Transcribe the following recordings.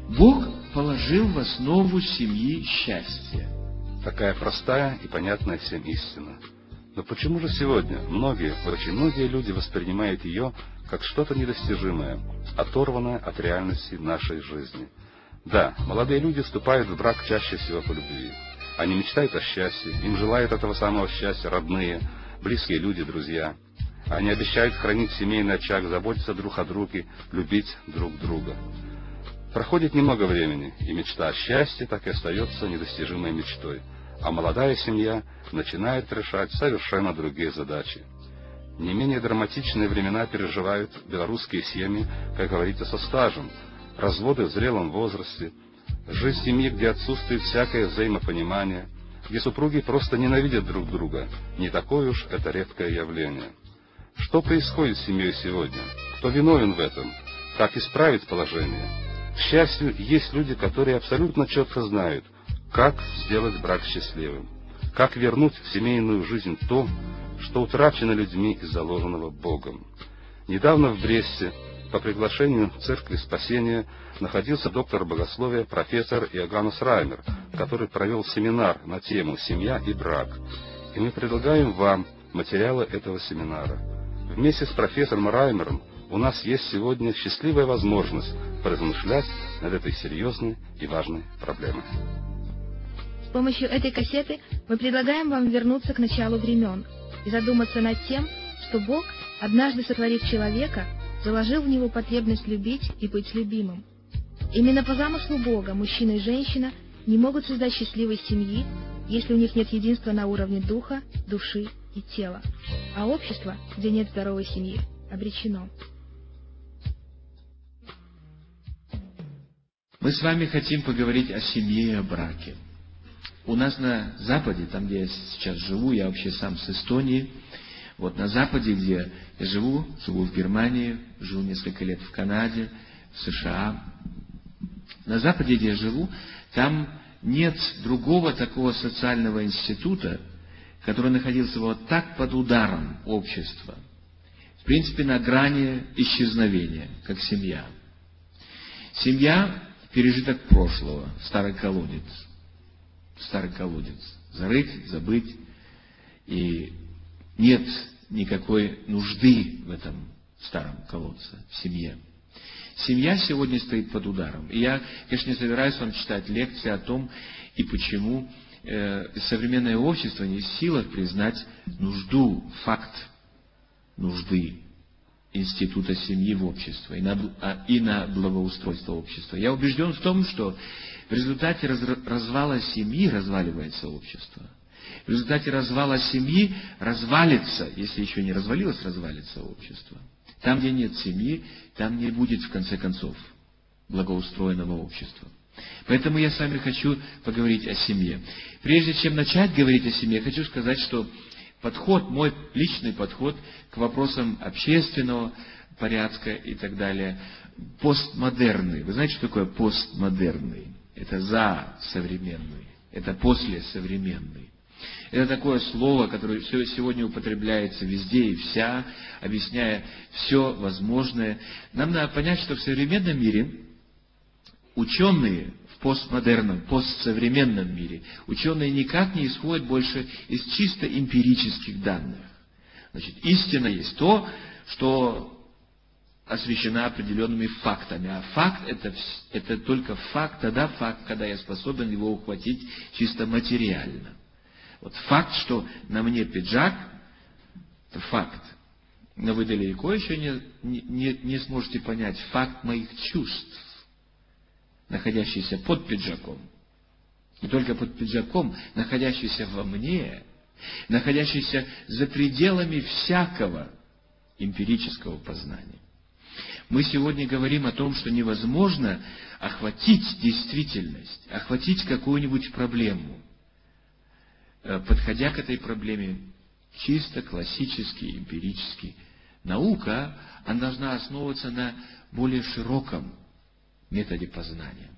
Бог положил в основу семьи счастье. Такая простая и понятная всем истина. Но почему же сегодня очень многие люди воспринимают ее как что-то недостижимое, оторванное от реальности нашей жизни? Да, молодые люди вступают в брак чаще всего по любви. Они мечтают о счастье, им желают этого самого счастья родные, близкие люди, друзья. Они обещают хранить семейный очаг, заботиться друг о друге, любить друг друга. Проходит немного времени, и мечта о счастье так и остается недостижимой мечтой, а молодая семья начинает решать совершенно другие задачи. Не менее драматичные времена переживают белорусские семьи, как говорится, со стажем, разводы в зрелом возрасте, жизнь семьи, где отсутствует всякое взаимопонимание, где супруги просто ненавидят друг друга. Не такое уж это редкое явление. Что происходит с семьей сегодня? Кто виновен в этом? Как исправить положение? К счастью, есть люди, которые абсолютно четко знают, как сделать брак счастливым, как вернуть в семейную жизнь то, что утрачено людьми и заложенного Богом. Недавно в Бресте по приглашению Церкви Спасения находился доктор богословия профессор Иоганнес Раймер, который провел семинар на тему «Семья и брак». И мы предлагаем вам материалы этого семинара. Вместе с профессором Раймером у нас есть сегодня счастливая возможность поразмышлять над этой серьезной и важной проблемой. С помощью этой кассеты мы предлагаем вам вернуться к началу времен и задуматься над тем, что Бог, однажды сотворив человека, заложил в него потребность любить и быть любимым. Именно по замыслу Бога мужчина и женщина не могут создать счастливой семьи, если у них нет единства на уровне духа, души и тела. А общество, где нет здоровой семьи, обречено. Мы с вами хотим поговорить о семье и о браке. У нас на Западе, там, где я сейчас живу, я вообще сам с Эстонии, вот на Западе, где я живу в Германии, жил несколько лет в Канаде, в США. На Западе, где я живу, там нет другого такого социального института, который находился вот так под ударом общества, в принципе, на грани исчезновения, как семья. Семья — пережиток прошлого, старый колодец. Старый колодец. Зарыть, забыть. И нет никакой нужды в этом старом колодце, в семье. Семья сегодня стоит под ударом. И я, конечно, не собираюсь вам читать лекции о том, и почему современное общество не в силах признать нужду, факт нужды института семьи в обществе и на благоустройство общества. Я убежден в том, что в результате развала семьи разваливается общество. В результате развала семьи развалится, если еще не развалилось, развалится общество. Там, где нет семьи, там не будет, в конце концов, благоустроенного общества. Поэтому я с вами хочу поговорить о семье. Прежде чем начать говорить о семье, хочу сказать, что мой личный подход к вопросам общественного порядка и так далее, постмодерный. Вы знаете, что такое постмодерный? Это за современный, это после современный. Это такое слово, которое сегодня употребляется везде и вся, объясняя все возможное. Нам надо понять, что в современном мире ученые, в постмодерном, постсовременном мире, ученые никак не исходят больше из чисто эмпирических данных. Значит, истина есть то, что освещена определенными фактами. А факт — это только факт, тогда факт, когда я способен его ухватить чисто материально. Вот факт, что на мне пиджак, это факт. Но вы далеко еще не сможете понять факт моих чувств, находящийся под пиджаком. И только под пиджаком, находящийся во мне, находящийся за пределами всякого эмпирического познания. Мы сегодня говорим о том, что невозможно охватить действительность, охватить какую-нибудь проблему, подходя к этой проблеме чисто классически, эмпирически. Наука, она должна основываться на более широком методе познания.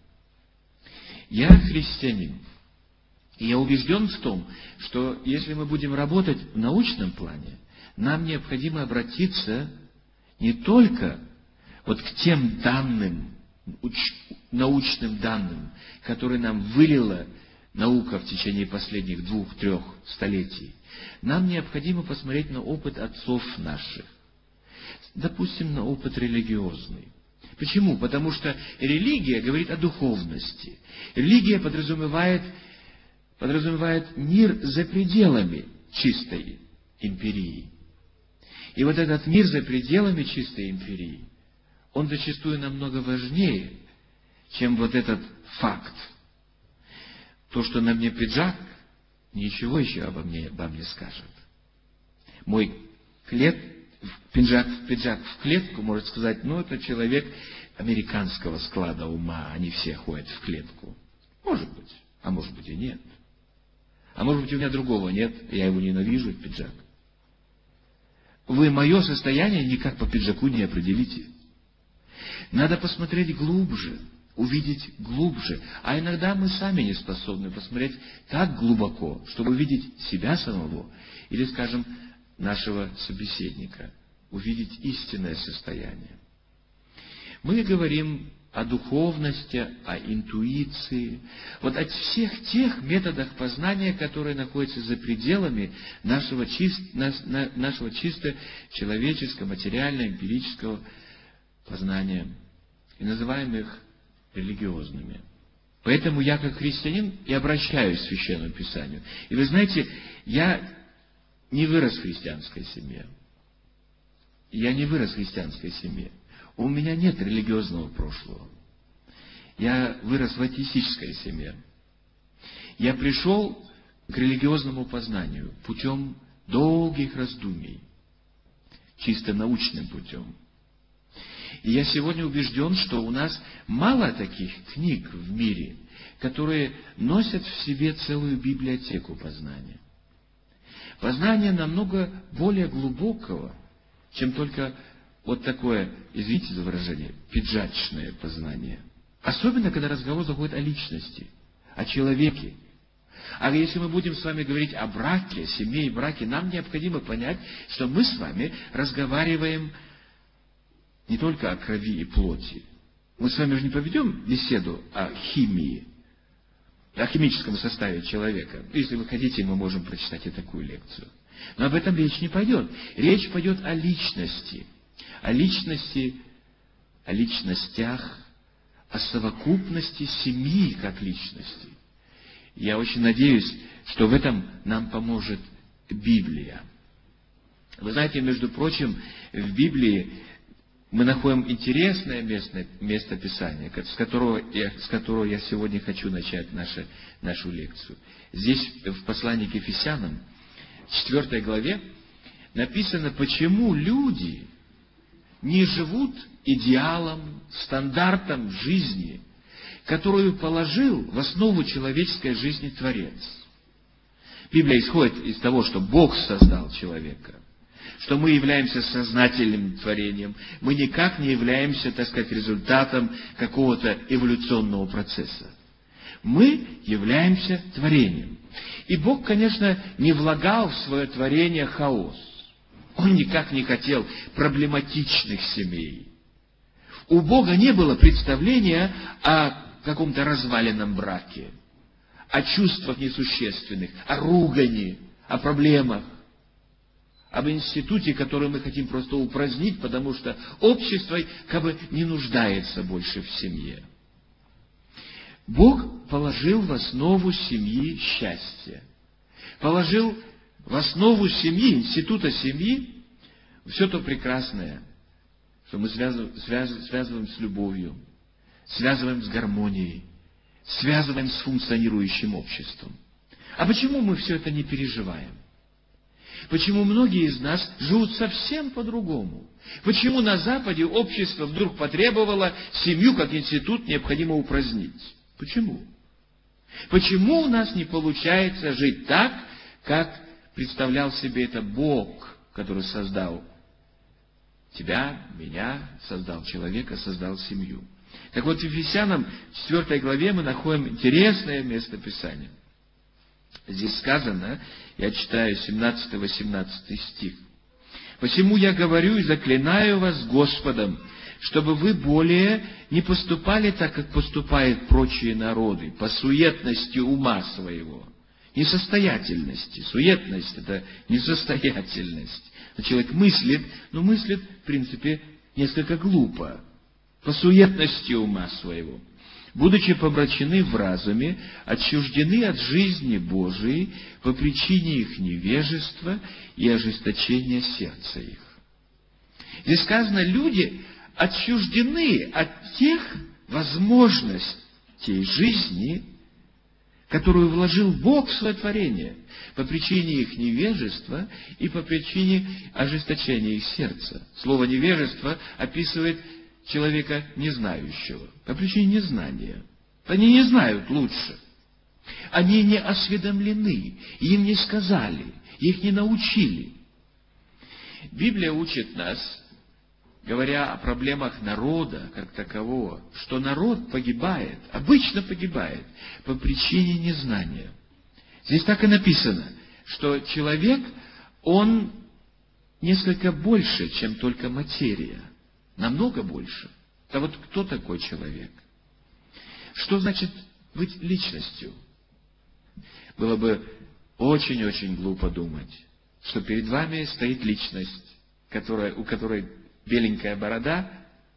Я христианин, и я убежден в том, что если мы будем работать в научном плане, нам необходимо обратиться не только вот к тем данным научным данным, которые нам вылила наука в течение последних 2-3 столетий, нам необходимо посмотреть на опыт отцов наших. Допустим, на опыт религиозный. Почему? Потому что религия говорит о духовности. Религия подразумевает мир за пределами чистой эмпирии. И вот этот мир за пределами чистой эмпирии, он зачастую намного важнее, чем вот этот факт. То, что на мне пиджак, ничего еще обо мне скажет. Мой пиджак в клетку может сказать, это человек американского склада ума, они все ходят в клетку. Может быть, а может быть и нет. А может быть, у меня другого нет, я его ненавижу, пиджак. Вы мое состояние никак по пиджаку не определите. Надо посмотреть глубже, увидеть глубже. А иногда мы сами не способны посмотреть так глубоко, чтобы увидеть себя самого или, скажем, нашего собеседника, увидеть истинное состояние. Мы говорим о духовности, о интуиции, вот о всех тех методах познания, которые находятся за пределами нашего чисто человеческого, материального, эмпирического познания, и называем их религиозными. Поэтому я, как христианин, и обращаюсь к Священному Писанию. И вы знаете, я не вырос в христианской семье. У меня нет религиозного прошлого. Я вырос в атеистической семье. Я пришел к религиозному познанию путем долгих раздумий, чисто научным путем. И я сегодня убежден, что у нас мало таких книг в мире, которые носят в себе целую библиотеку познания. Познание намного более глубокого, чем только вот такое, извините за выражение, пиджачное познание. Особенно, когда разговор заходит о личности, о человеке. А если мы будем с вами говорить о браке, семье и браке, нам необходимо понять, что мы с вами разговариваем не только о крови и плоти. Мы с вами же не поведем беседу о химии, о химическом составе человека. Если вы хотите, мы можем прочитать и такую лекцию. Но об этом речь не пойдет. Речь пойдет о личности. О личностях, о совокупности семьи как личности. Я очень надеюсь, что в этом нам поможет Библия. Вы знаете, между прочим, в Библии мы находим интересное место Писания, с которого я сегодня хочу начать нашу лекцию. Здесь, в послании к Ефесянам, 4 главе, написано, почему люди не живут идеалом, стандартом жизни, которую положил в основу человеческой жизни Творец. Библия исходит из того, что Бог создал человека, что мы являемся сознательным творением, мы никак не являемся, так сказать, результатом какого-то эволюционного процесса. Мы являемся творением. И Бог, конечно, не влагал в свое творение хаос. Он никак не хотел проблематичных семей. У Бога не было представления о каком-то разваленном браке, о чувствах несущественных, о ругани, о проблемах, об институте, который мы хотим просто упразднить, потому что общество как бы не нуждается больше в семье. Бог положил в основу семьи счастье. Положил в основу семьи, института семьи, все то прекрасное, что мы связываем с любовью, связываем с гармонией, связываем с функционирующим обществом. А почему мы все это не переживаем? Почему многие из нас живут совсем по-другому? Почему на Западе общество вдруг потребовало семью как институт необходимо упразднить? Почему? Почему у нас не получается жить так, как представлял себе это Бог, который создал тебя, меня, создал человека, создал семью? Так вот, в Ефесянам 4 главе мы находим интересное место Писания. Здесь сказано, я читаю 17-18 стих. «Посему я говорю и заклинаю вас Господом, чтобы вы более не поступали так, как поступают прочие народы, по суетности ума своего, несостоятельности. Суетность — это несостоятельность. Человек мыслит, но мыслит, в принципе, несколько глупо, по суетности ума своего, будучи помрачены в разуме, отчуждены от жизни Божией по причине их невежества и ожесточения сердца их. Здесь сказано, люди отчуждены от тех возможностей жизни, которую вложил Бог в свое творение, по причине их невежества и по причине ожесточения их сердца. Слово «невежество» описывает человека незнающего, по причине незнания. Они не знают лучше. Они не осведомлены, им не сказали, их не научили. Библия учит нас, говоря о проблемах народа как такового, что народ погибает, обычно погибает, по причине незнания. Здесь так и написано, что человек, он несколько больше, чем только материя. Намного больше. А вот кто такой человек? Что значит быть личностью? Было бы очень-очень глупо думать, что перед вами стоит личность, у которой беленькая борода,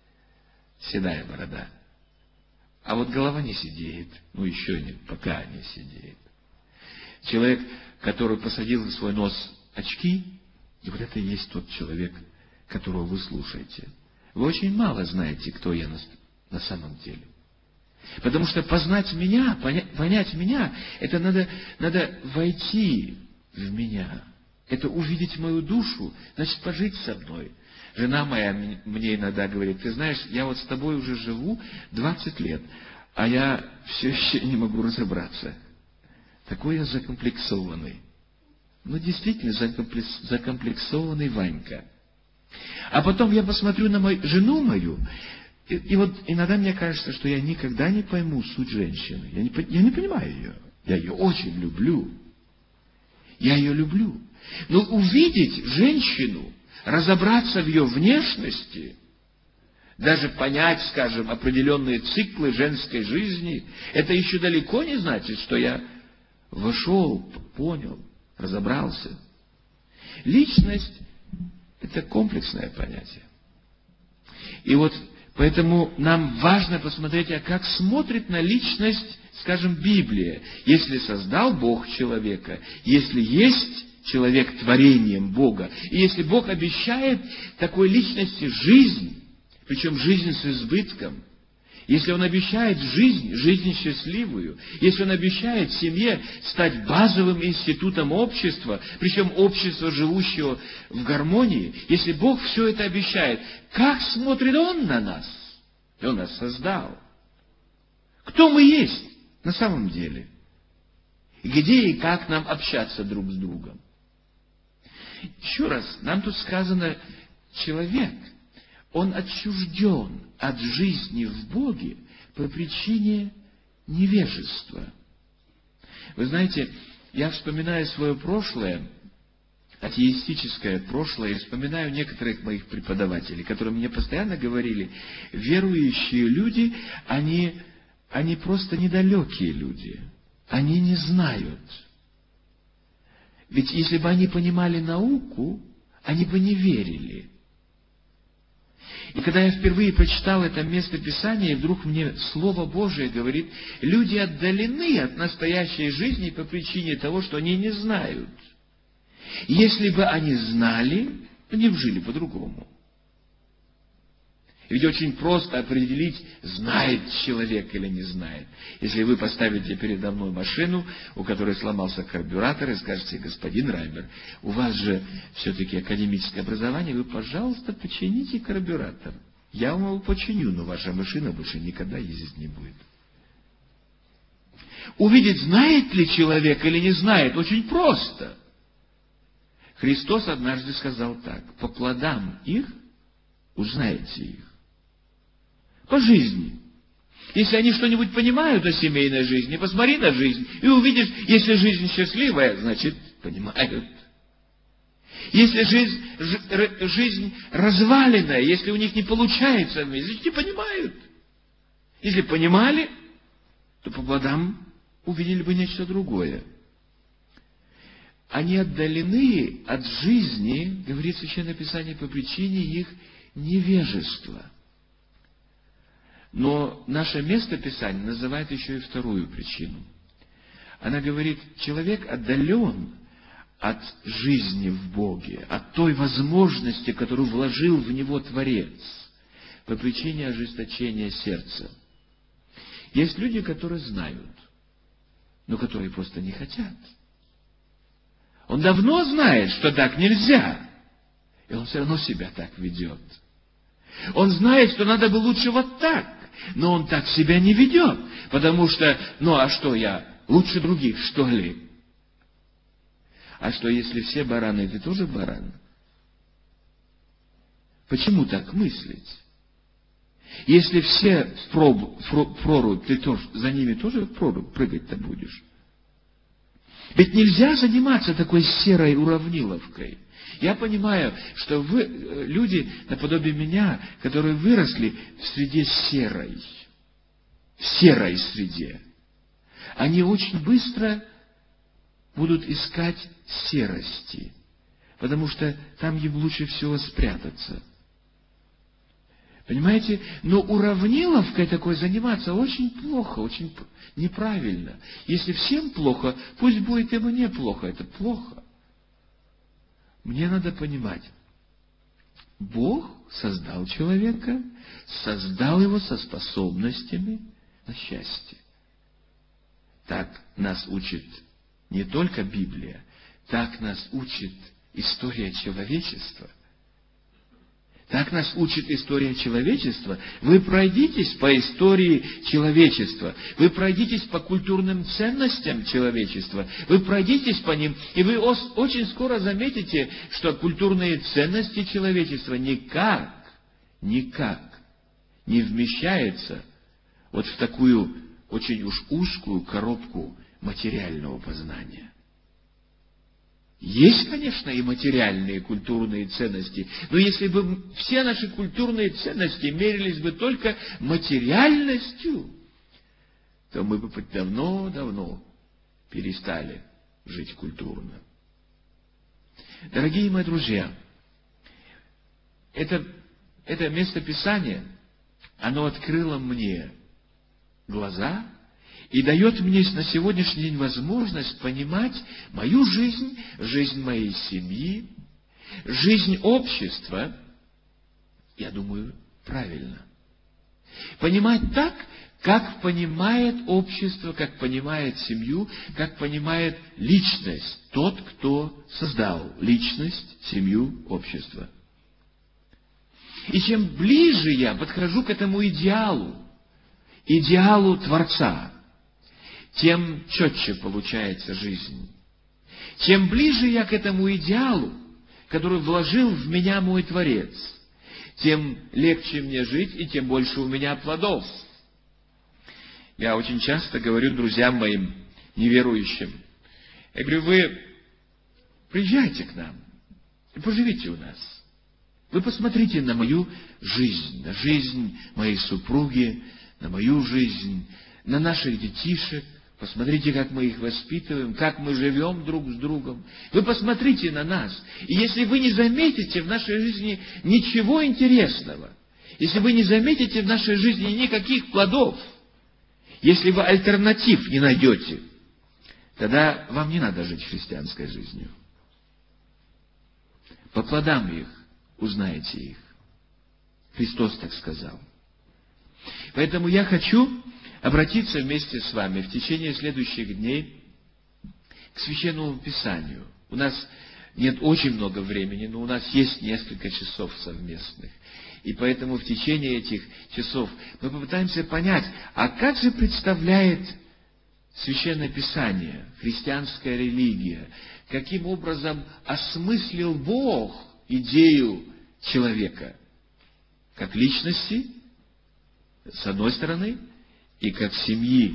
седая борода. А вот голова не сидеет. Ну, еще нет, пока не сидеет. Человек, который посадил на свой нос очки, и вот это и есть тот человек, которого вы слушаете. Вы очень мало знаете, кто я на самом деле. Потому что познать меня, понять меня, это надо войти в меня. Это увидеть мою душу, значит, пожить со мной. Жена моя мне иногда говорит: ты знаешь, я вот с тобой уже живу 20 лет, а я все еще не могу разобраться. Такой я закомплексованный. Ну, действительно, закомплексованный Ванька. А потом я посмотрю на жену мою, и вот иногда мне кажется, что я никогда не пойму суть женщины. Я не понимаю ее. Я ее очень люблю. Я ее люблю. Но увидеть женщину, разобраться в ее внешности, даже понять, скажем, определенные циклы женской жизни, это еще далеко не значит, что я вошел, понял, разобрался. Личность — это комплексное понятие. И вот поэтому нам важно посмотреть, а как смотрит на личность, скажем, Библия. Если создал Бог человека, если есть человек творением Бога, и если Бог обещает такой личности жизнь, причем жизнь с избытком, если Он обещает жизнь счастливую, если Он обещает семье стать базовым институтом общества, причем общества, живущего в гармонии, если Бог все это обещает, как смотрит Он на нас? И Он нас создал. Кто мы есть на самом деле? Где и как нам общаться друг с другом? Еще раз, нам тут сказано, человек, он отчужден от жизни в Боге по причине невежества. Вы знаете, я вспоминаю свое прошлое, атеистическое прошлое, и вспоминаю некоторых моих преподавателей, которые мне постоянно говорили: верующие люди, они просто недалекие люди, они не знают. Ведь если бы они понимали науку, они бы не верили. И когда я впервые прочитал это место Писания, вдруг мне Слово Божие говорит: люди отдалены от настоящей жизни по причине того, что они не знают. И если бы они знали, они бы жили по-другому. Ведь очень просто определить, знает человек или не знает. Если вы поставите передо мной машину, у которой сломался карбюратор, и скажете: господин Раймер, у вас же все-таки академическое образование, вы, пожалуйста, почините карбюратор. Я вам его починю, но ваша машина больше никогда ездить не будет. Увидеть, знает ли человек или не знает, очень просто. Христос однажды сказал так: по плодам их узнаете их. По жизни. Если они что-нибудь понимают о семейной жизни, посмотри на жизнь и увидишь, если жизнь счастливая, значит, понимают. Если жизнь разваленная, если у них не получается, значит, не понимают. Если понимали, то по плодам увидели бы нечто другое. Они отдалены от жизни, говорит Священное Писание, по причине их невежества. Но наше место Писания называет еще и вторую причину. Она говорит, человек отдален от жизни в Боге, от той возможности, которую вложил в него Творец, по причине ожесточения сердца. Есть люди, которые знают, но которые просто не хотят. Он давно знает, что так нельзя, и он все равно себя так ведет. Он знает, что надо бы лучше вот так, но он так себя не ведет, потому что, а что я, лучше других, что ли? А что, если все бараны, ты тоже баран? Почему так мыслить? Если все в прорубь, ты тоже, за ними тоже в прорубь прыгать-то будешь? Ведь нельзя заниматься такой серой уравниловкой. Я понимаю, что вы, люди наподобие меня, которые выросли в среде серой, в серой среде, они очень быстро будут искать серости, потому что там им лучше всего спрятаться. Понимаете? Но уравниловкой такой заниматься очень плохо, очень неправильно. Если всем плохо, пусть будет и мне плохо. Это плохо. Мне надо понимать, Бог создал человека, создал его со способностями на счастье. Так нас учит не только Библия, так нас учит история человечества. Так нас учит история человечества. Вы пройдитесь по истории человечества. Вы пройдитесь по культурным ценностям человечества. Вы пройдитесь по ним, и вы очень скоро заметите, что культурные ценности человечества никак не вмещаются вот в такую очень уж узкую коробку материального познания. Есть, конечно, и материальные культурные ценности, но если бы все наши культурные ценности мерились бы только материальностью, то мы бы давно-давно перестали жить культурно. Дорогие мои друзья, это место Писания, оно открыло мне глаза и дает мне на сегодняшний день возможность понимать мою жизнь, жизнь моей семьи, жизнь общества, я думаю, правильно. Понимать так, как понимает общество, как понимает семью, как понимает личность, тот, кто создал личность, семью, общество. И чем ближе я подхожу к этому идеалу Творца, тем четче получается жизнь. Чем ближе я к этому идеалу, который вложил в меня мой Творец, тем легче мне жить и тем больше у меня плодов. Я очень часто говорю друзьям моим неверующим, я говорю, вы приезжайте к нам и поживите у нас. Вы посмотрите на мою жизнь, на жизнь моей супруги, на мою жизнь, на наших детишек. Посмотрите, как мы их воспитываем, как мы живем друг с другом. Вы посмотрите на нас. И если вы не заметите в нашей жизни ничего интересного, если вы не заметите в нашей жизни никаких плодов, если вы альтернатив не найдете, тогда вам не надо жить христианской жизнью. По плодам их узнаете их. Христос так сказал. Поэтому я хочу обратиться вместе с вами в течение следующих дней к Священному Писанию. У нас нет очень много времени, но у нас есть несколько часов совместных. И поэтому в течение этих часов мы попытаемся понять, а как же представляет Священное Писание, христианская религия, каким образом осмыслил Бог идею человека, как личности, с одной стороны, и как семьи,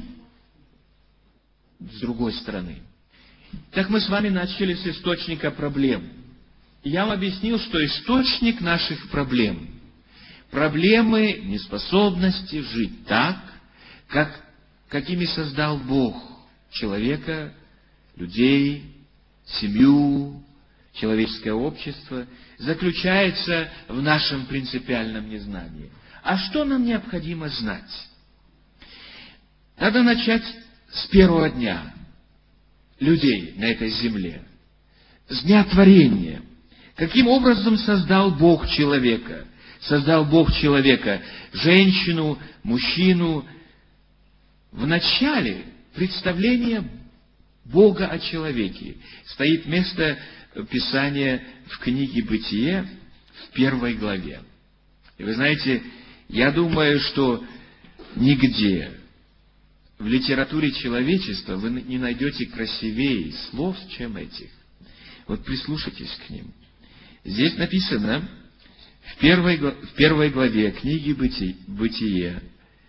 с другой стороны. Так мы с вами начали с источника проблем. я вам объяснил, что источник наших проблем, проблемы неспособности жить так, какими создал Бог человека, людей, семью, человеческое общество, заключается в нашем принципиальном незнании. А что нам необходимо знать? Надо начать с первого дня людей на этой земле, с дня творения. Каким образом создал Бог человека? Создал Бог человека, женщину, мужчину. В начале представления Бога о человеке стоит место Писания в книге «Бытие» в 1 главе. И вы знаете, я думаю, что нигде в литературе человечества вы не найдете красивее слов, чем этих. Вот прислушайтесь к ним. Здесь написано в 1 главе книги «Бытие»,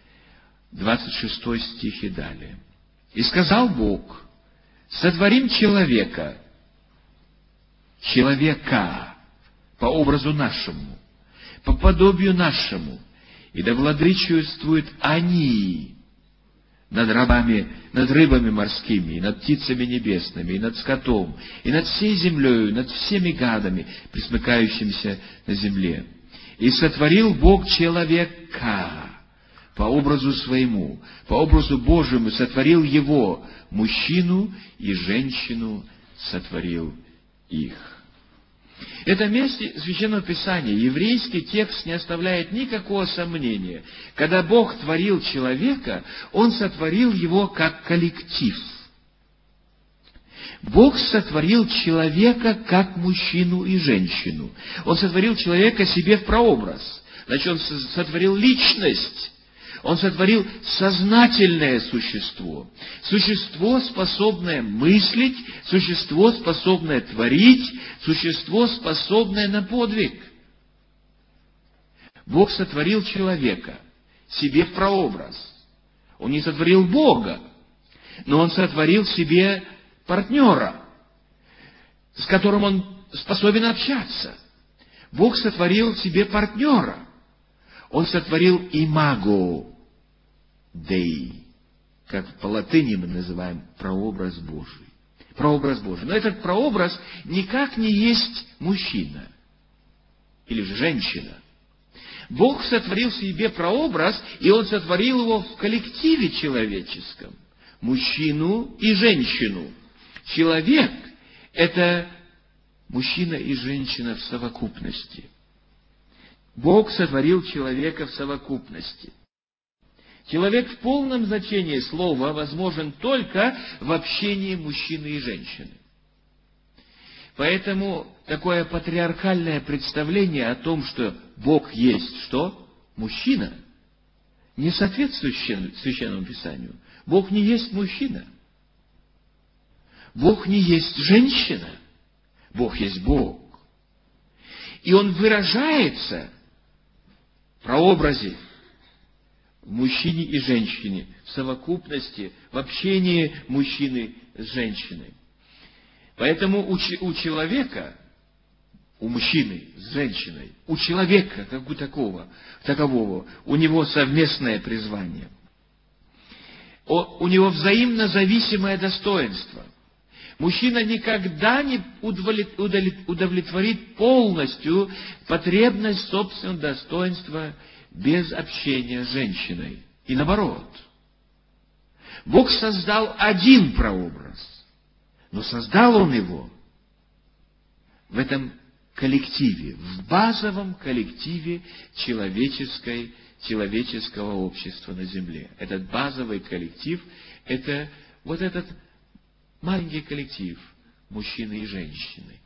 26 стих и далее. «И сказал Бог, сотворим человека по образу нашему, по подобию нашему, и да владычествуют они над рыбами морскими, и над птицами небесными, и над скотом, и над всей землею, и над всеми гадами, пресмыкающимися на земле. И сотворил Бог человека по образу своему, по образу Божьему сотворил его, мужчину и женщину сотворил их». В этом месте Священного Писания еврейский текст не оставляет никакого сомнения. Когда Бог творил человека, Он сотворил его как коллектив. Бог сотворил человека как мужчину и женщину. Он сотворил человека себе в прообраз. Значит, Он сотворил личность. Он сотворил сознательное существо. Существо, способное мыслить, существо, способное творить, существо, способное на подвиг. Бог сотворил человека себе в прообраз. Он не сотворил Бога, но Он сотворил себе партнера, с которым Он способен общаться. Бог сотворил себе партнера. Он сотворил имаго Дей, как по латыни мы называем прообраз Божий. Прообраз Божий. Но этот прообраз никак не есть мужчина или же женщина. Бог сотворил себе прообраз, и Он сотворил его в коллективе человеческом. Мужчину и женщину. Человек – это мужчина и женщина в совокупности. Бог сотворил человека в совокупности. Человек в полном значении слова возможен только в общении мужчины и женщины. Поэтому такое патриархальное представление о том, что Бог есть что? Мужчина, не соответствует Священному Писанию. Бог не есть мужчина. Бог не есть женщина. Бог есть Бог. И Он выражается в прообразе в мужчине и женщине, в совокупности, в общении мужчины с женщиной. Поэтому у человека, у мужчины с женщиной, у человека, как у такового, у него совместное призвание. У него взаимно зависимое достоинство. Мужчина никогда не удовлетворит полностью потребность собственного достоинства без общения с женщиной. И наоборот. Бог создал один прообраз, но создал Он его в этом коллективе, в базовом коллективе человеческого общества на земле. Этот базовый коллектив – это вот этот маленький коллектив мужчины и женщины.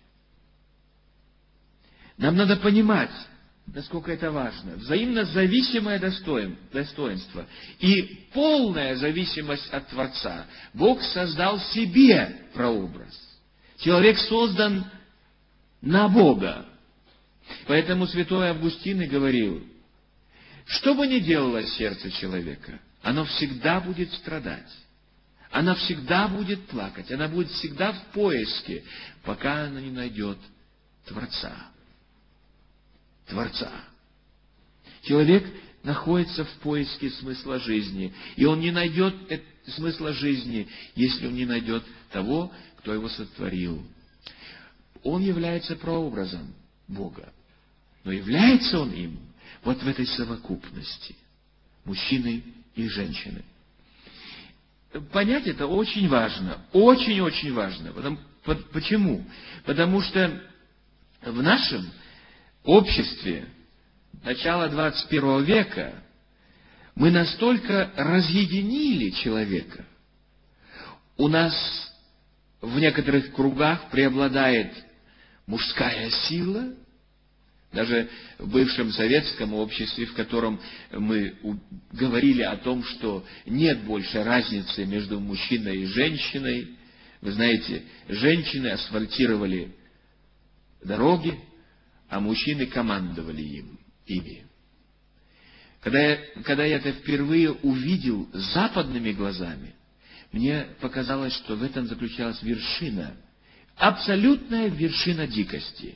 Нам надо понимать, насколько это важно. Взаимно зависимое достоинство и полная зависимость от Творца. Бог создал себе прообраз. Человек создан на Бога. Поэтому святой Августин и говорил, что бы ни делало сердце человека, оно всегда будет страдать. Она всегда будет плакать, она будет всегда в поиске, пока она не найдет Творца. Творца. Человек находится в поиске смысла жизни, и он не найдет смысла жизни, если он не найдет того, кто его сотворил. Он является прообразом Бога, но является он им вот в этой совокупности мужчины и женщины. Понять это очень важно, очень-очень важно. Почему? Потому что в нашем обществе начала 21 века мы настолько разъединили человека. У нас в некоторых кругах преобладает мужская сила, даже в бывшем советском обществе, в котором мы говорили о том, что нет больше разницы между мужчиной и женщиной. Вы знаете, женщины асфальтировали дороги, а мужчины командовали ими. Когда я это впервые увидел западными глазами, мне показалось, что в этом заключалась вершина, абсолютная вершина дикости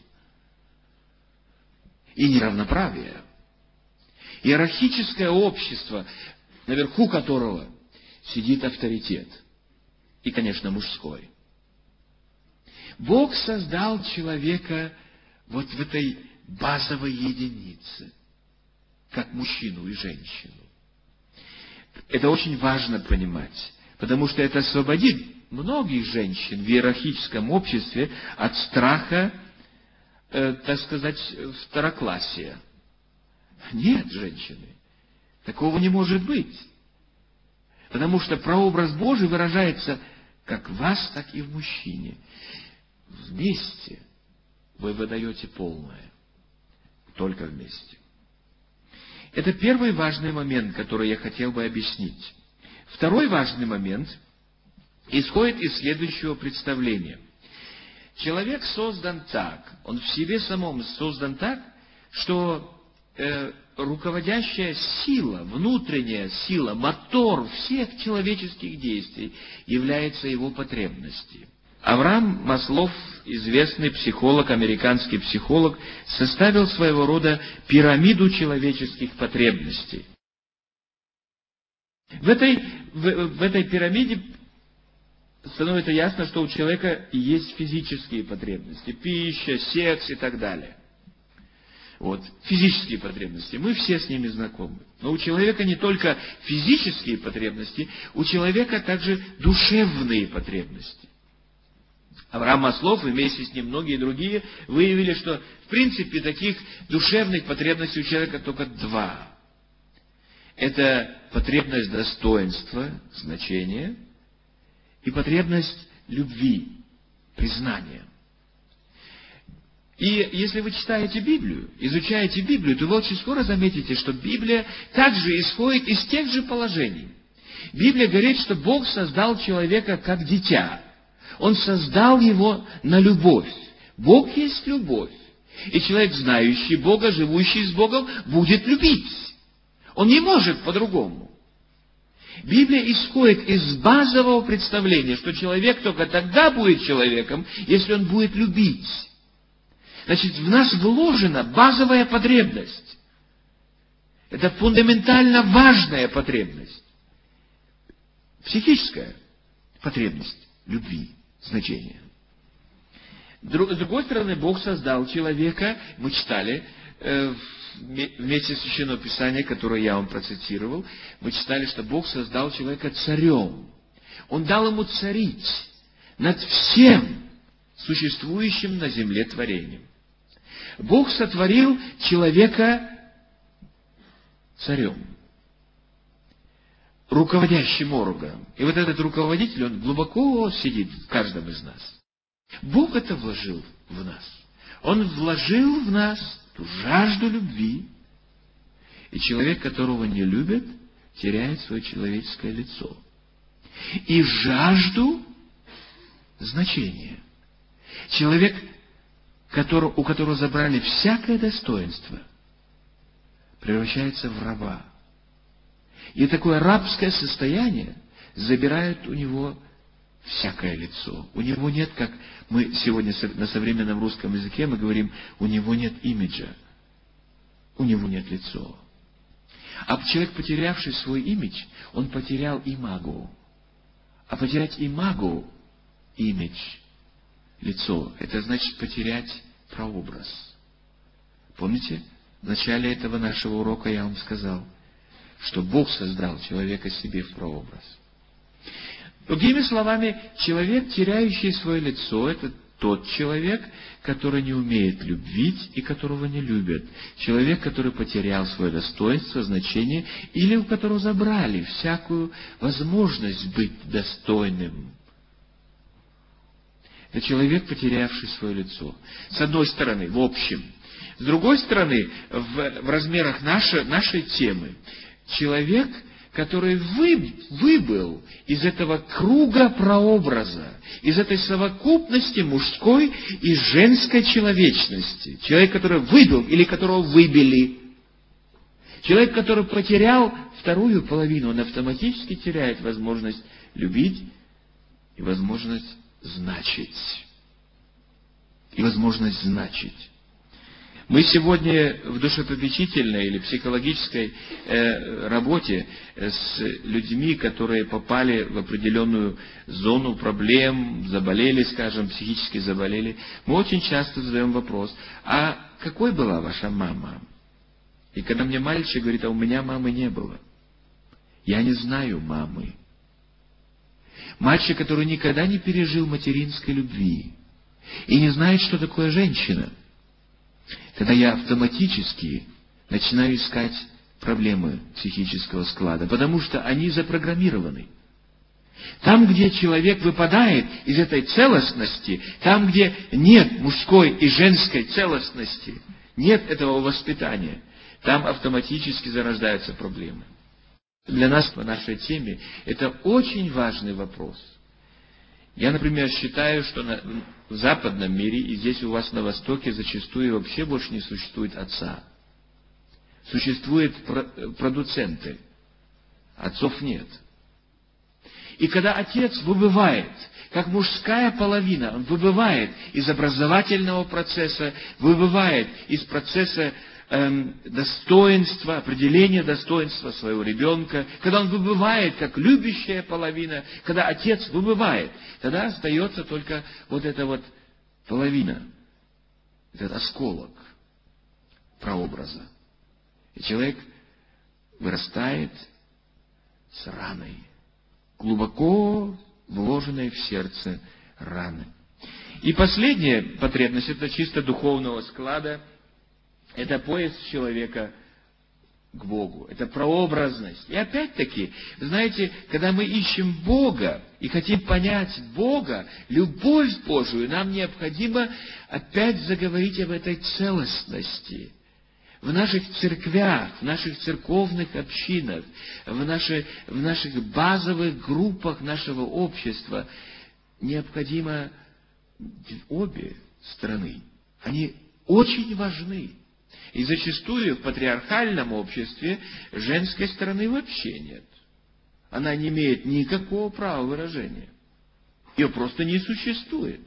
и неравноправия. Иерархическое общество, наверху которого сидит авторитет, и, конечно, мужской. Бог создал человека вот в этой базовой единице, как мужчину и женщину. Это очень важно понимать, потому что это освободит многих женщин в иерархическом обществе от страха, так сказать, второклассия. Нет, женщины, такого не может быть. Потому что прообраз Божий выражается как в вас, так и в мужчине. Вместе вы выдаете полное. Только вместе. Это первый важный момент, который я хотел бы объяснить. Второй важный момент исходит из следующего представления. Человек создан так, он в себе самом создан так, что руководящая сила, внутренняя сила, мотор всех человеческих действий является его потребностью. Авраам Маслоу, известный психолог, американский психолог, составил своего рода пирамиду человеческих потребностей. В этой пирамиде становится ясно, что у человека есть физические потребности, пища, секс и так далее. Вот, физические потребности, мы все с ними знакомы. Но у человека не только физические потребности, у человека также душевные потребности. Авраам Маслоу и вместе с ним многие другие выявили, что в принципе таких душевных потребностей у человека только два. Это потребность достоинства, значения, и потребность любви, признания. И если вы читаете Библию, изучаете Библию, то вы очень скоро заметите, что Библия также исходит из тех же положений. Библия говорит, что Бог создал человека как дитя. Он создал его на любовь. Бог есть любовь. И человек, знающий Бога, живущий с Богом, будет любить. Он не может по-другому. Библия исходит из базового представления, что человек только тогда будет человеком, если он будет любить. Значит, в нас вложена базовая потребность. Это фундаментально важная потребность. Психическая потребность любви, значения. С другой стороны, Бог создал человека, мы читали вместе с Священного Писания, которое я вам процитировал, мы читали, что Бог создал человека царем. Он дал ему царить над всем существующим на земле творением. Бог сотворил человека царем, руководящим органом. И вот этот руководитель, он глубоко сидит в каждом из нас. Бог это вложил в нас. Он вложил в нас ту жажду любви. И человек, которого не любят, теряет свое человеческое лицо. И жажду значения. Человек, у которого забрали всякое достоинство, превращается в раба. И такое рабское состояние забирает у него всякое лицо. У него нет, как мы сегодня на современном русском языке мы говорим, у него нет имиджа, у него нет лица. А человек, потерявший свой имидж, он потерял имаго. А потерять имаго, имидж, лицо, это значит потерять прообраз. Помните, в начале этого нашего урока я вам сказал, что Бог создал человека себе в прообраз. Другими словами, человек, теряющий свое лицо, это тот человек, который не умеет любить и которого не любят. Человек, который потерял свое достоинство, значение, или у которого забрали всякую возможность быть достойным. Это человек, потерявший свое лицо. С одной стороны, в общем. С другой стороны, в размерах нашей темы, человек, который выбыл из этого круга прообраза, из этой совокупности мужской и женской человечности. Человек, который выбыл или которого выбили. Человек, который потерял вторую половину, он автоматически теряет возможность любить и возможность значить. И возможность значить. Мы сегодня в душепопечительной или психологической работе с людьми, которые попали в определенную зону проблем, заболели, скажем, психически заболели, мы очень часто задаем вопрос, а какой была ваша мама? И когда мне мальчик говорит, а у меня мамы не было. Я не знаю мамы. Мальчик, который никогда не пережил материнской любви и не знает, что такое женщина. Тогда я автоматически начинаю искать проблемы психического склада, потому что они запрограммированы. Там, где человек выпадает из этой целостности, там, где нет мужской и женской целостности, нет этого воспитания, там автоматически зарождаются проблемы. Для нас, по нашей теме, это очень важный вопрос. Я, например, считаю, что в западном мире, и здесь у вас на Востоке, зачастую вообще больше не существует отца. Существуют продуценты. Отцов нет. И когда отец выбывает, как мужская половина, он выбывает из образовательного процесса, выбывает из процесса достоинства, определения достоинства своего ребенка, когда он выбывает как любящая половина, когда отец выбывает, тогда остается только вот эта вот половина, этот осколок прообраза. И человек вырастает с раной, глубоко вложенной в сердце раны. И последняя потребность, это чисто духовного склада, это поиск человека к Богу. Это прообразность. И опять-таки, знаете, когда мы ищем Бога и хотим понять Бога, любовь Божию, нам необходимо опять заговорить об этой целостности. В наших церквях, в наших церковных общинах, в наших базовых группах нашего общества необходимо обе стороны. Они очень важны. И зачастую в патриархальном обществе женской стороны вообще нет. Она не имеет никакого права выражения. Ее просто не существует.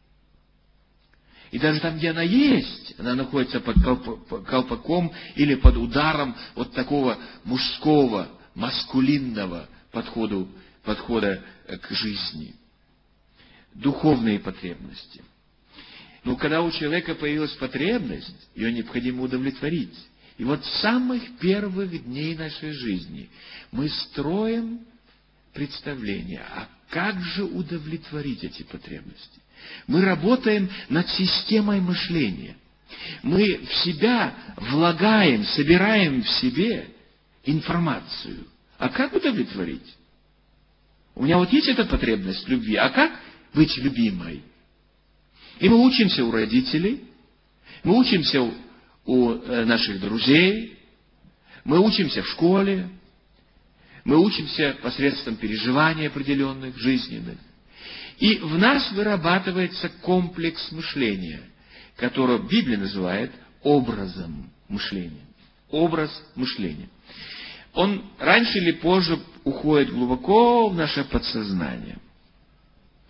И даже там, где она есть, она находится под колпаком или под ударом вот такого мужского, маскулинного подхода к жизни. Духовные потребности. Но когда у человека появилась потребность, ее необходимо удовлетворить. И вот с самых первых дней нашей жизни мы строим представление, а как же удовлетворить эти потребности? Мы работаем над системой мышления. Мы в себя влагаем, собираем в себе информацию. А как удовлетворить? У меня вот есть эта потребность любви, а как быть любимой? И мы учимся у родителей, мы учимся у наших друзей, мы учимся в школе, мы учимся посредством переживаний определенных, жизненных. И в нас вырабатывается комплекс мышления, который Библия называет образом мышления. Образ мышления. Он раньше или позже уходит глубоко в наше подсознание.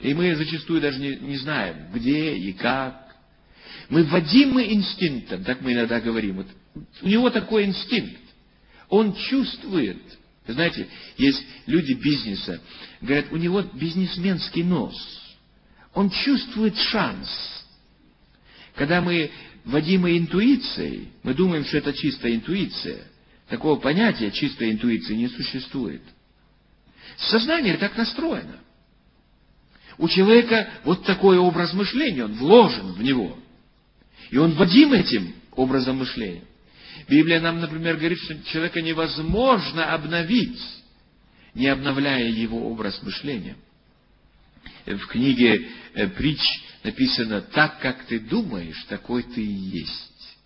И мы зачастую даже не знаем, где и как. Мы вводимы инстинктом, так мы иногда говорим. Вот, у него такой инстинкт. Он чувствует. Вы знаете, есть люди бизнеса, говорят, у него бизнесменский нос. Он чувствует шанс. Когда мы вводимы интуицией, мы думаем, что это чистая интуиция. Такого понятия чистой интуиции не существует. Сознание так настроено. У человека вот такой образ мышления, он вложен в него. И он вводим этим образом мышления. Библия нам, например, говорит, что человека невозможно обновить, не обновляя его образ мышления. В книге «Притч» написано: «Так, как ты думаешь, такой ты и есть».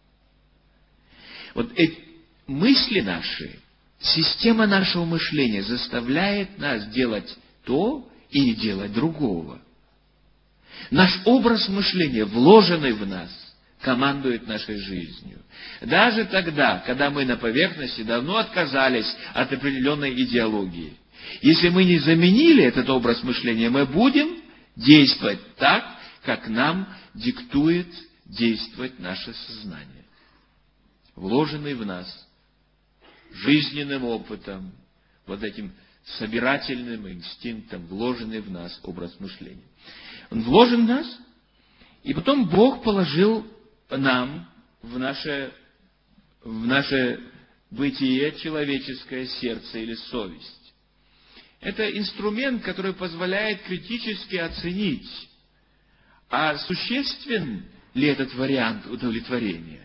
Вот эти мысли наши, система нашего мышления заставляет нас делать то и делать другого. Наш образ мышления, вложенный в нас, командует нашей жизнью. Даже тогда, когда мы на поверхности давно отказались от определенной идеологии. Если мы не заменили этот образ мышления, мы будем действовать так, как нам диктует действовать наше сознание. Вложенный в нас жизненным опытом, вот этим собирательным инстинктом, вложенный в нас образ мышления. Он вложен в нас, и потом Бог положил нам в наше бытие человеческое сердце или совесть. Это инструмент, который позволяет критически оценить, а существен ли этот вариант удовлетворения.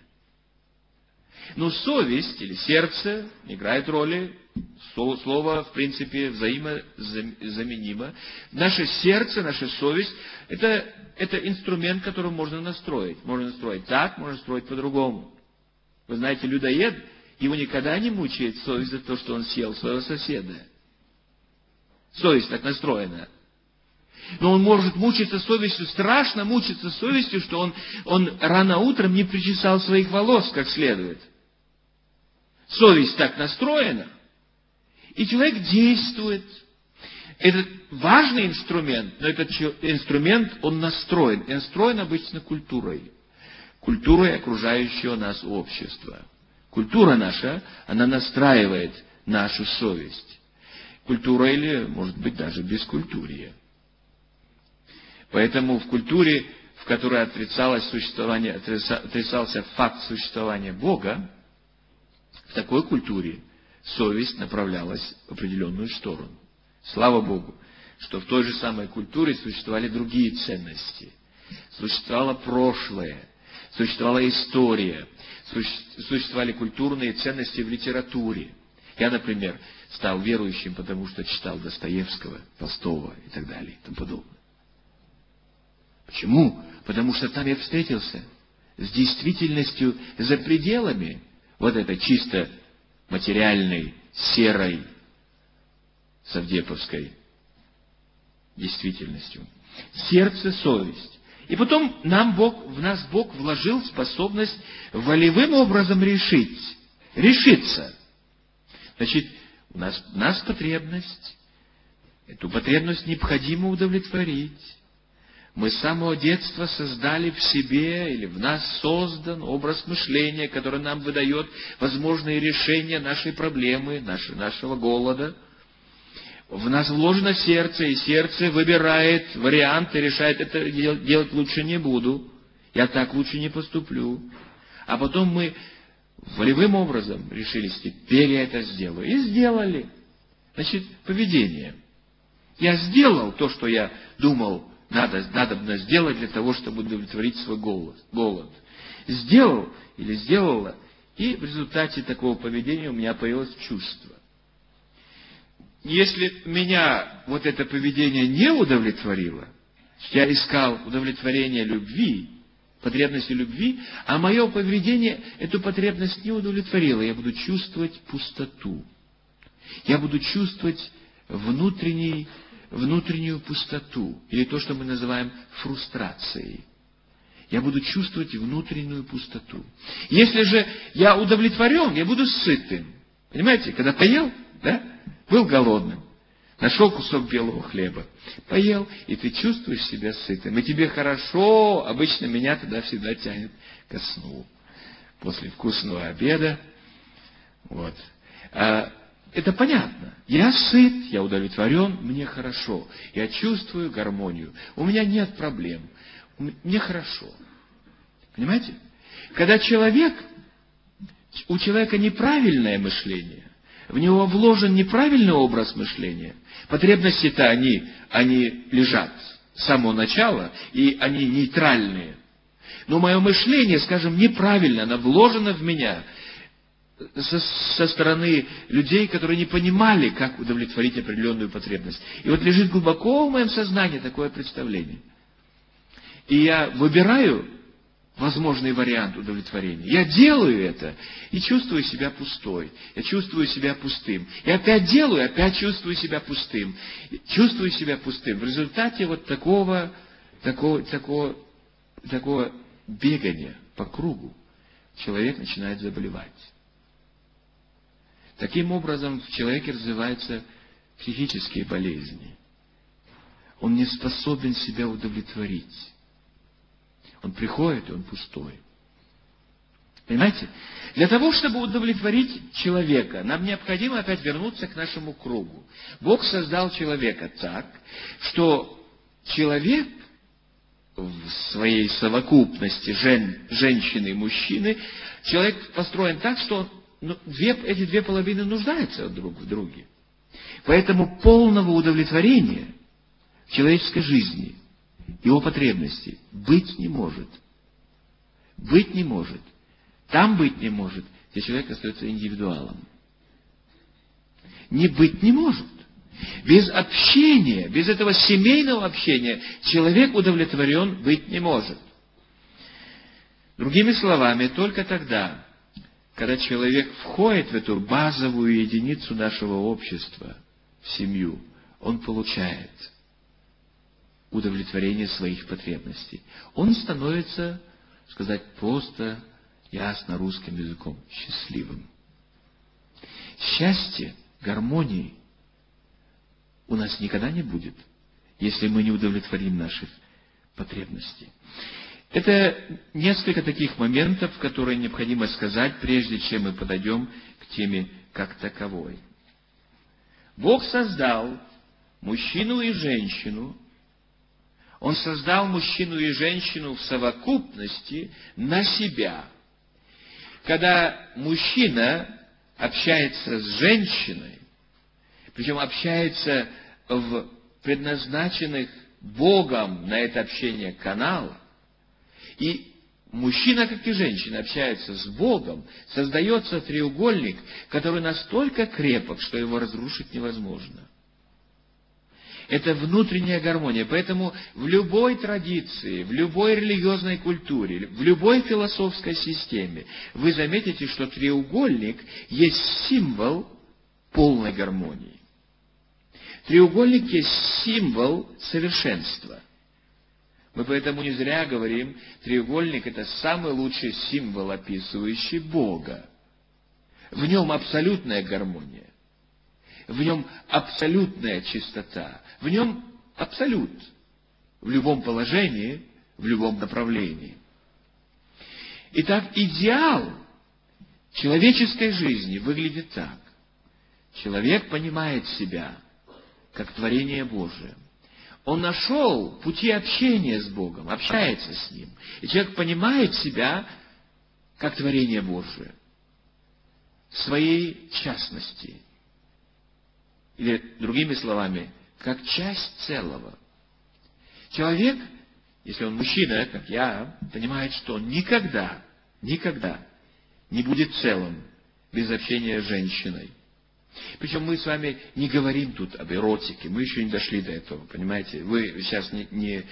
Но совесть или сердце играет роли, слово, в принципе, взаимозаменимо. Наше сердце, наша совесть – это инструмент, который можно настроить. Можно настроить так, можно настроить по-другому. Вы знаете, людоед, его никогда не мучает совесть за то, что он съел своего соседа. Совесть так настроена. Но он может мучиться совестью, страшно мучиться совестью, что он рано утром не причесал своих волос как следует. Совесть так настроена, и человек действует. Это важный инструмент, но этот инструмент, он настроен. И настроен обычно культурой. Культурой окружающего нас общества. Культура наша, она настраивает нашу совесть. Культура или, может быть, даже бескультурье. Поэтому в культуре, в которой отрицался факт существования Бога, в такой культуре совесть направлялась в определенную сторону. Слава Богу, что в той же самой культуре существовали другие ценности. Существовало прошлое, существовала история, существовали культурные ценности в литературе. Я, например, стал верующим, потому что читал Достоевского, Толстого и так далее и тому подобное. Почему? Потому что там я встретился с действительностью за пределами вот этой чисто материальной, серой, совдеповской действительностью. Сердце, совесть. И потом в нас Бог вложил способность волевым образом решиться. Значит, у нас потребность. Эту потребность необходимо удовлетворить. Мы с самого детства создали в себе или в нас создан образ мышления, который нам выдает возможные решения нашей проблемы, нашего голода. В нас вложено сердце, и сердце выбирает варианты, решает, это делать лучше не буду, я так лучше не поступлю. А потом мы волевым образом решились, теперь я это сделаю. И сделали. Значит, поведение. Я сделал то, что я думал, надо сделать для того, чтобы удовлетворить свой голод. Сделал или сделала, и в результате такого поведения у меня появилось чувство. Если меня вот это поведение не удовлетворило, я искал удовлетворение любви, потребности любви, а мое поведение эту потребность не удовлетворило, я буду чувствовать пустоту. Я буду чувствовать внутреннюю пустоту, или то, что мы называем фрустрацией. Я буду чувствовать внутреннюю пустоту. Если же я удовлетворен, я буду сытым. Понимаете, когда поел, да, был голодным. Нашел кусок белого хлеба, поел, и ты чувствуешь себя сытым. И тебе хорошо, обычно меня туда всегда тянет ко сну. После вкусного обеда. Вот. Это понятно. Я сыт, я удовлетворен, мне хорошо. Я чувствую гармонию. У меня нет проблем. Мне хорошо. Понимаете? Когда у человека неправильное мышление, в него вложен неправильный образ мышления, потребности-то они лежат с самого начала, и они нейтральные. Но мое мышление, скажем, неправильно, оно вложено в меня со стороны людей, которые не понимали, как удовлетворить определенную потребность. И вот лежит глубоко в моем сознании такое представление. И я выбираю возможный вариант удовлетворения. Я делаю это и чувствую себя пустой. Я чувствую себя пустым. Я опять делаю, опять чувствую себя пустым. Чувствую себя пустым. В результате вот такого бегания по кругу человек начинает заболевать. Таким образом в человеке развиваются психические болезни. Он не способен себя удовлетворить. Он приходит, и он пустой. Понимаете? Для того, чтобы удовлетворить человека, нам необходимо опять вернуться к нашему кругу. Бог создал человека так, что человек в своей совокупности женщины и мужчины, человек построен так, что эти две половины нуждаются друг в друге. Поэтому полного удовлетворения в человеческой жизни, его потребности быть не может. Быть не может. Там быть не может, где человек остается индивидуалом. Не быть не может. Без общения, без этого семейного общения человек удовлетворен быть не может. Другими словами, только тогда, когда человек входит в эту базовую единицу нашего общества, в семью, он получает удовлетворение своих потребностей. Он становится, сказать просто, ясно русским языком, счастливым. Счастья, гармонии у нас никогда не будет, если мы не удовлетворим наших потребностей. Это несколько таких моментов, которые необходимо сказать, прежде чем мы подойдем к теме как таковой. Бог создал мужчину и женщину. Он создал мужчину и женщину в совокупности на себя. Когда мужчина общается с женщиной, причем общается в предназначенных Богом на это общение каналах, и мужчина, как и женщина, общаются с Богом, создается треугольник, который настолько крепок, что его разрушить невозможно. Это внутренняя гармония. Поэтому в любой традиции, в любой религиозной культуре, в любой философской системе вы заметите, что треугольник есть символ полной гармонии. Треугольник есть символ совершенства. Мы поэтому не зря говорим, треугольник — это самый лучший символ, описывающий Бога. В нем абсолютная гармония. В нем абсолютная чистота. В нем абсолют. В любом положении, в любом направлении. Итак, идеал человеческой жизни выглядит так. Человек понимает себя как творение Божие. Он нашел пути общения с Богом, общается с Ним. И человек понимает себя как творение Божие в своей частности. Или, другими словами, как часть целого. Человек, если он мужчина, как я, понимает, что он никогда не будет целым без общения с женщиной. Причем мы с вами не говорим тут об эротике, мы еще не дошли до этого, понимаете? Вы сейчас не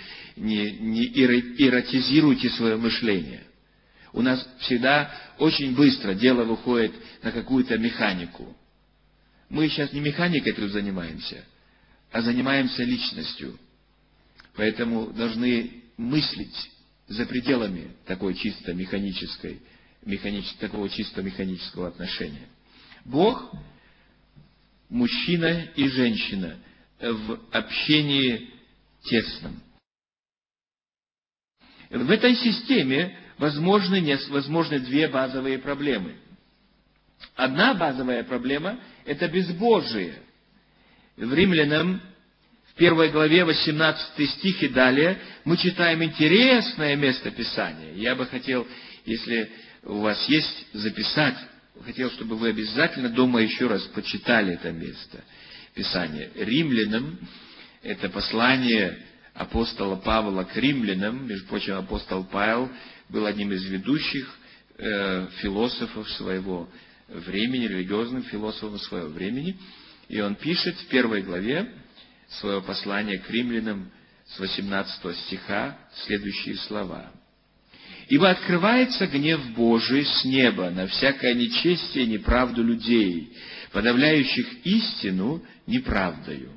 эротизируете свое мышление. У нас всегда очень быстро дело выходит на какую-то механику. Мы сейчас не механикой тут занимаемся, а занимаемся личностью. Поэтому должны мыслить за пределами такого чисто механического отношения. Бог, мужчина и женщина в общении тесном. В этой системе возможны две базовые проблемы. Одна базовая проблема – это безбожие. В Римлянам, в 1 главе, 18 стих и далее, мы читаем интересное место Писания. Я бы хотел, если у вас есть, записать, хотел, чтобы вы обязательно дома еще раз почитали это место Писания. Римлянам, это послание апостола Павла к римлянам. Между прочим, апостол Павел был одним из ведущих философов своего времени, религиозным философом своего времени. И он пишет в 1 главе своего послания к римлянам с 18 стиха следующие слова. «Ибо открывается гнев Божий с неба на всякое нечестие и неправду людей, подавляющих истину неправдою».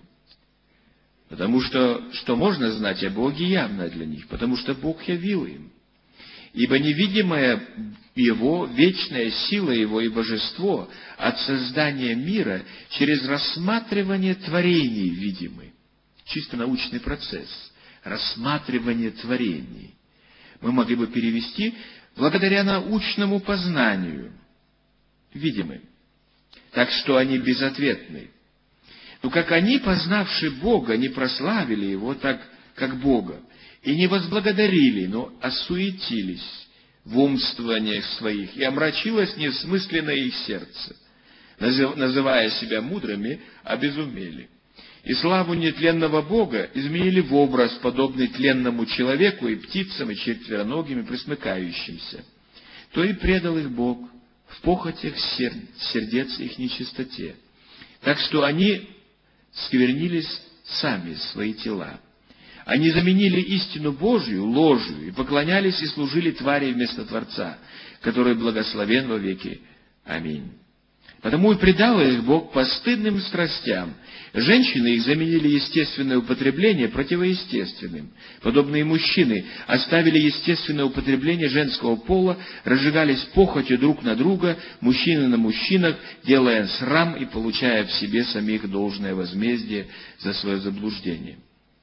Потому что можно знать о Боге явно для них, потому что Бог явил им. Ибо невидимая Его, вечная сила Его и божество от создания мира через рассматривание творений видимы. Чисто научный процесс. Рассматривание творений. Мы могли бы перевести благодаря научному познанию. Видимы. Так что они безответны. Но как они, познавши Бога, не прославили Его так, как Бога, и не возблагодарили, но осуетились в умствованиях своих, и омрачилось несмысленное их сердце, называя себя мудрыми, обезумели. И славу нетленного Бога изменили в образ, подобный тленному человеку и птицам, и четвероногим, и пресмыкающимся. То и предал их Бог в похотях сердец их нечистоте. Так что они сквернились сами свои тела. Они заменили истину Божию ложью и поклонялись и служили твари вместо Творца, который благословен во веки. Аминь. Потому и предал их Бог постыдным страстям. Женщины их заменили естественное употребление противоестественным. Подобные мужчины оставили естественное употребление женского пола, разжигались похотью друг на друга, мужчины на мужчинах, делая срам и получая в себе самих должное возмездие за свое заблуждение.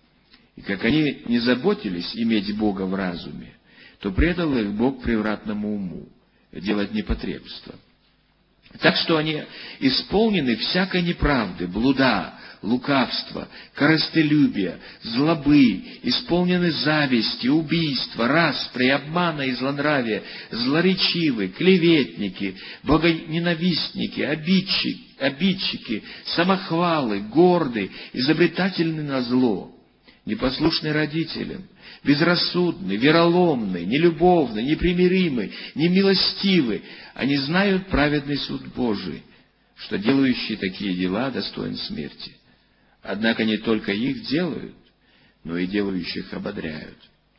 И как они не заботились иметь Бога в разуме, то предал их Бог превратному уму, делать непотребство. Так что они исполнены всякой неправды, блуда, лукавства, корыстолюбия, злобы, исполнены зависти, убийства, распри, обмана и злонравия, злоречивы, клеветники, богоненавистники, обидчики, самохвалы, горды, изобретательны на зло, непослушны родителям, безрассудны, вероломны, нелюбовны, непримиримы, немилостивы. Они знают праведный суд Божий, что делающие такие дела достоин смерти. Однако не только их делают, но и делающих ободряют.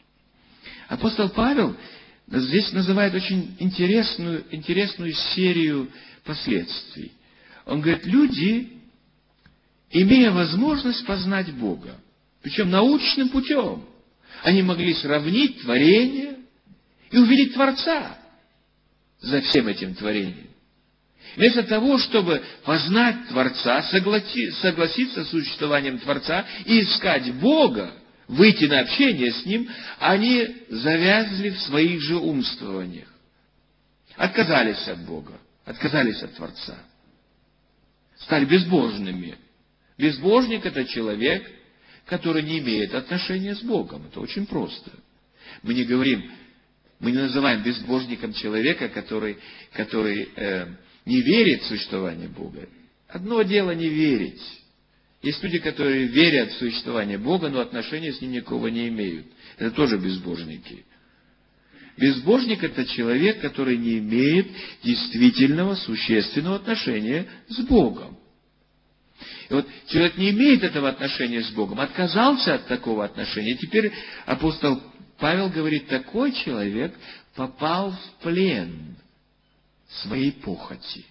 Апостол Павел здесь называет очень интересную серию последствий. Он говорит, люди, имея возможность познать Бога, причем научным путем, они могли сравнить творение и увидеть Творца за всем этим творением. Вместо того, чтобы познать Творца, согласиться с существованием Творца и искать Бога, выйти на общение с Ним, они завязли в своих же умствованиях. Отказались от Бога, отказались от Творца. Стали безбожными. Безбожник – это человек, который не имеет отношения с Богом. Это очень просто. Мы не называем безбожником человека, который не верит в существование Бога. Одно дело не верить. Есть люди, которые верят в существование Бога, но отношения с Ним никакого не имеют. Это тоже безбожники. Безбожник – это человек, который не имеет действительного, существенного отношения с Богом. И вот человек не имеет этого отношения с Богом, отказался от такого отношения. Теперь апостол Павел говорит, такой человек попал в плен своей похоти.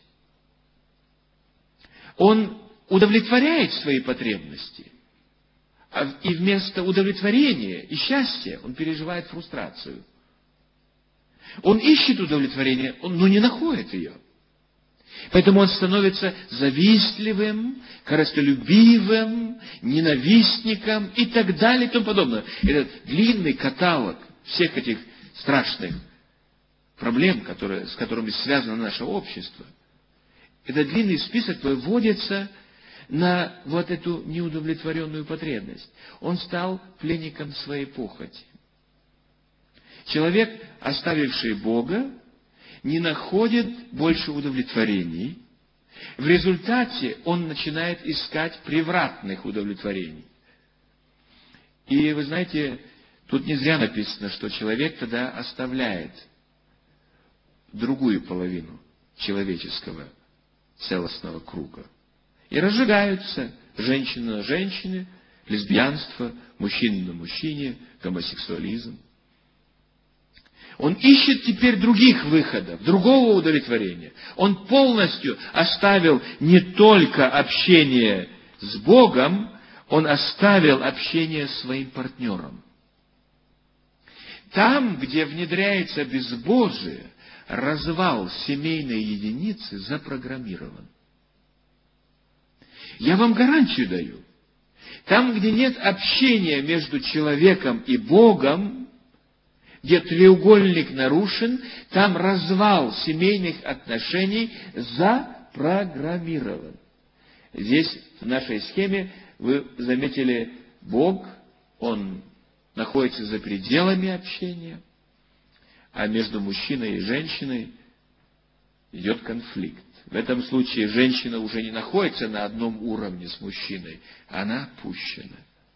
Он удовлетворяет свои потребности, и вместо удовлетворения и счастья он переживает фрустрацию. Он ищет удовлетворение, но не находит ее. Поэтому он становится завистливым, корыстолюбивым, ненавистником и так далее и тому подобное. Этот длинный каталог всех этих страшных проблем, с которыми связано наше общество, этот длинный список выводится на вот эту неудовлетворенную потребность. Он стал пленником своей похоти. Человек, оставивший Бога, не находит больше удовлетворений. В результате он начинает искать превратных удовлетворений. И вы знаете, тут не зря написано, что человек тогда оставляет другую половину человеческого целостного круга. И разжигаются женщины на женщине, лесбиянство, мужчина на мужчине, гомосексуализм. Он ищет теперь других выходов, другого удовлетворения. Он полностью оставил не только общение с Богом, он оставил общение с своим партнером. Там, где внедряется безбожие, развал семейной единицы запрограммирован. Я вам гарантию даю. Там, где нет общения между человеком и Богом, где треугольник нарушен, там развал семейных отношений запрограммирован. Здесь, в нашей схеме, вы заметили, Бог, Он находится за пределами общения, а между мужчиной и женщиной идет конфликт. В этом случае женщина уже не находится на одном уровне с мужчиной, она опущена.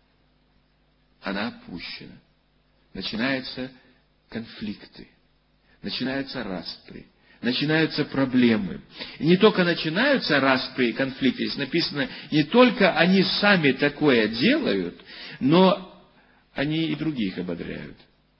Она опущена. Начинаются конфликты, начинаются распри, начинаются проблемы. И не только начинаются распри и конфликты, здесь написано, не только они сами такое делают, но они и других ободряют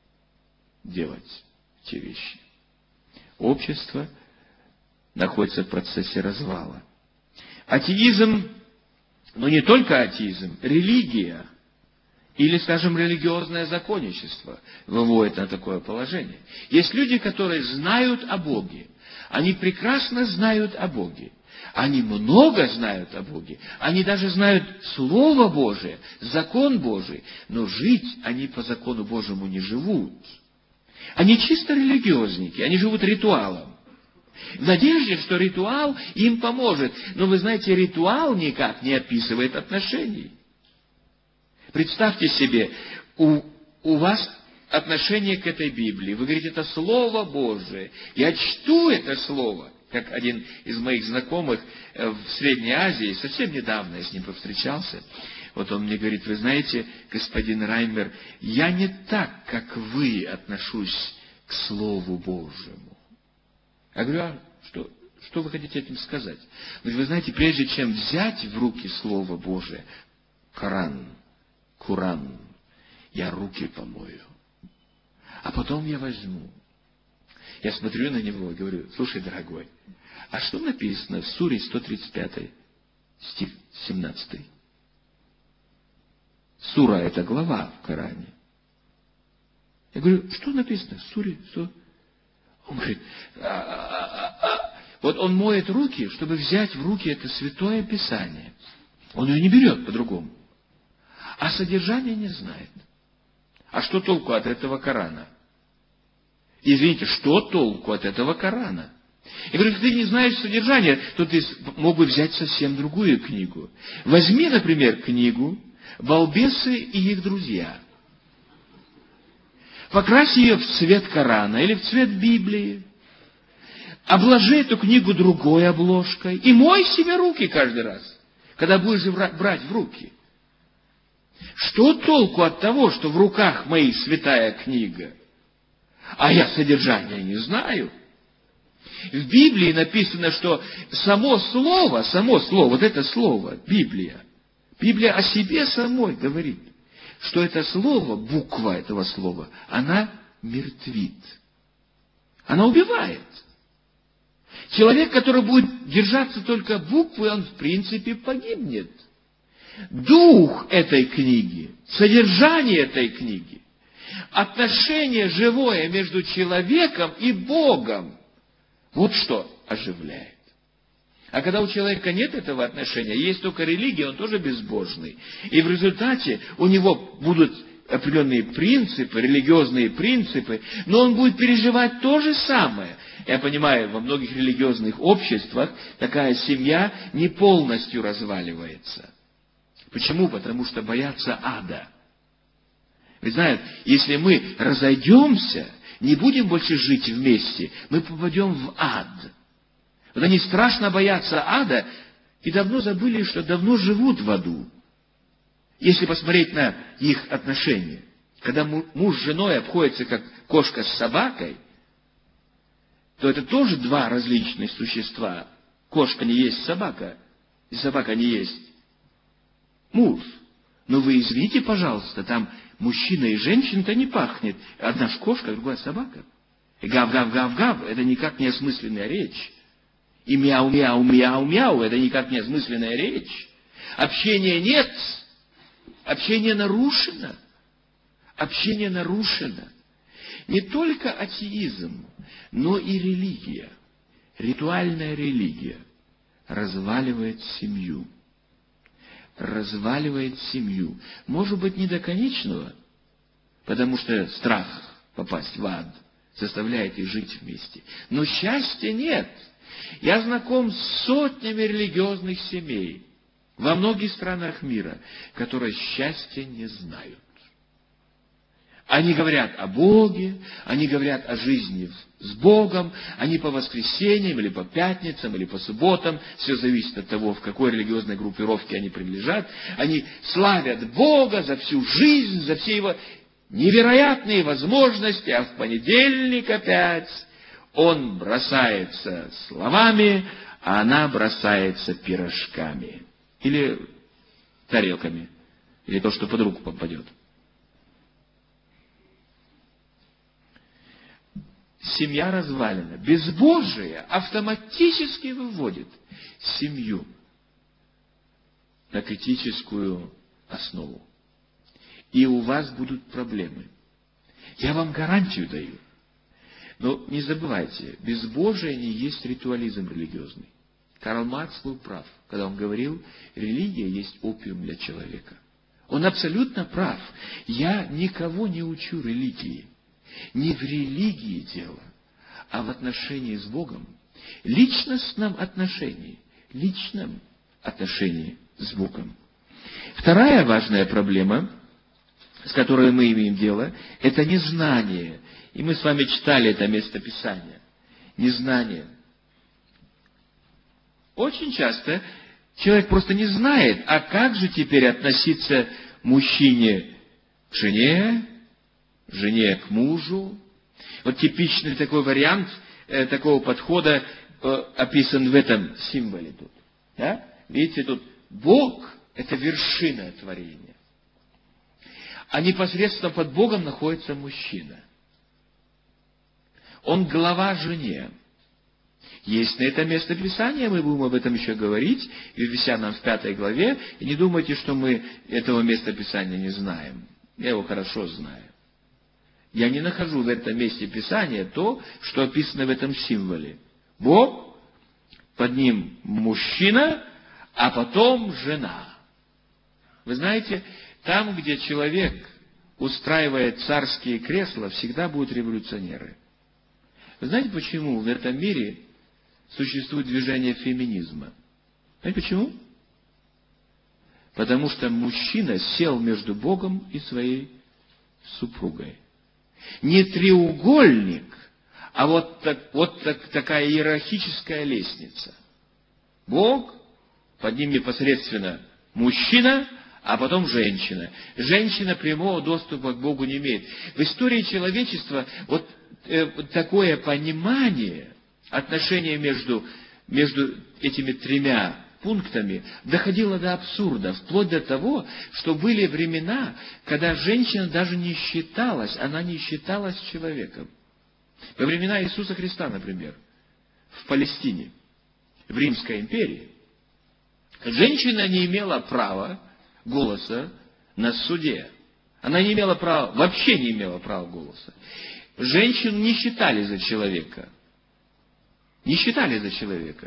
делать те вещи. Общество находится в процессе развала. Атеизм, но не только атеизм, религия или, скажем, религиозное законничество выводит на такое положение. Есть люди, которые знают о Боге. Они прекрасно знают о Боге. Они много знают о Боге. Они даже знают Слово Божие, закон Божий. Но жить они по закону Божьему не живут. Они чисто религиозники. Они живут ритуалом. В надежде, что ритуал им поможет. Но вы знаете, ритуал никак не описывает отношений. Представьте себе, у вас отношение к этой Библии. Вы говорите, это Слово Божие. Я чту это Слово. Как один из моих знакомых в Средней Азии, совсем недавно я с ним повстречался. Вот он мне говорит, вы знаете, господин Раймер, я не так, как вы, отношусь к Слову Божьему. Я говорю, а что вы хотите этим сказать? Вы знаете, прежде чем взять в руки Слово Божие, Коран, я руки помою. А потом я возьму. Я смотрю на него и говорю, слушай, дорогой, а что написано в суре 135, стих 17? Сура – это глава в Коране. Я говорю, что написано в суре 100? Он говорит, вот он моет руки, чтобы взять в руки это святое Писание. Он ее не берет по-другому. А содержание не знает. А что толку от этого Корана? Извините, что толку от этого Корана? Я говорю, если ты не знаешь содержания, то ты мог бы взять совсем другую книгу. Возьми, например, книгу «Балбесы и их друзья». Покрась ее в цвет Корана или в цвет Библии. Обложи эту книгу другой обложкой. И мой себе руки каждый раз, когда будешь брать в руки. Что толку от того, что в руках моих святая книга, а я содержания не знаю? В Библии написано, что само слово, вот это слово, Библия о себе самой говорит, что это слово, буква этого слова, она мертвит. Она убивает. Человек, который будет держаться только буквы, он в принципе погибнет. Дух этой книги, содержание этой книги, отношение живое между человеком и Богом, вот что оживляет. А когда у человека нет этого отношения, есть только религия, он тоже безбожный. И в результате у него будут определенные принципы, религиозные принципы, но он будет переживать то же самое. Я понимаю, во многих религиозных обществах такая семья не полностью разваливается. Почему? Потому что боятся ада. Вы знаете, если мы разойдемся, не будем больше жить вместе, мы попадем в ад. Вот они страшно боятся ада и давно забыли, что давно живут в аду. Если посмотреть на их отношения, когда муж с женой обходятся как кошка с собакой, то это тоже два различных существа. Кошка не есть собака, и собака не есть муж. Но вы извините, пожалуйста, там мужчина и женщина-то не пахнет. Одна ж кошка, другая собака. И гав-гав-гав-гав – это никак не осмысленная речь. И мяу-мяу-мяу-мяу – это никак не осмысленная речь. Общения нет. Общение нарушено. Общение нарушено. Не только атеизм, но и религия, ритуальная религия разваливает семью. Разваливает семью. Может быть, не до конечного, потому что страх попасть в ад заставляет их жить вместе. Но счастья нет. Я знаком с сотнями религиозных семей во многих странах мира, которые счастья не знают. Они говорят о Боге, они говорят о жизни с Богом, они по воскресеньям, или по пятницам, или по субботам, все зависит от того, в какой религиозной группировке они принадлежат, они славят Бога за всю жизнь, за все его невероятные возможности, а в понедельник опять он бросается словами, а она бросается пирожками. Или тарелками, или то, что под руку попадет. Семья развалена. Безбожие автоматически выводит семью на критическую основу. И у вас будут проблемы. Я вам гарантию даю. Но не забывайте, безбожие не есть ритуализм религиозный. Карл Маркс был прав, когда он говорил, религия есть опиум для человека. Он абсолютно прав. Я никого не учу религии. Не в религии дело, а в отношении с Богом. Личностном отношении. Личном отношении с Богом. Вторая важная проблема, с которой мы имеем дело, это незнание. И мы с вами читали это местописание. Незнание. Очень часто человек просто не знает, а как же теперь относиться мужчине к жене, жене к мужу. Вот типичный такой вариант такого подхода описан в этом символе тут. Да? Видите, тут Бог – это вершина творения. А непосредственно под Богом находится мужчина. Он глава жене. Есть на это место Писания, мы будем об этом еще говорить, в Ефесянам в 5 главе. И не думайте, что мы этого места Писания не знаем. Я его хорошо знаю. Я не нахожу в этом месте Писания то, что описано в этом символе. Бог, под ним мужчина, а потом жена. Вы знаете, там, где человек устраивает царские кресла, всегда будут революционеры. Вы знаете, почему в этом мире существует движение феминизма? Знаете почему? Потому что мужчина сел между Богом и своей супругой. Не треугольник, а такая иерархическая лестница. Бог, под ним непосредственно мужчина, а потом женщина. Женщина прямого доступа к Богу не имеет. В истории человечества вот такое понимание отношения между этими тремя пунктами доходило до абсурда, вплоть до того, что были времена, когда женщина даже не считалась, она не считалась человеком. Во времена Иисуса Христа, например, в Палестине, в Римской империи, женщина не имела права голоса на суде. Она не имела права, вообще не имела права голоса. Женщину не считали за человека. Не считали за человека.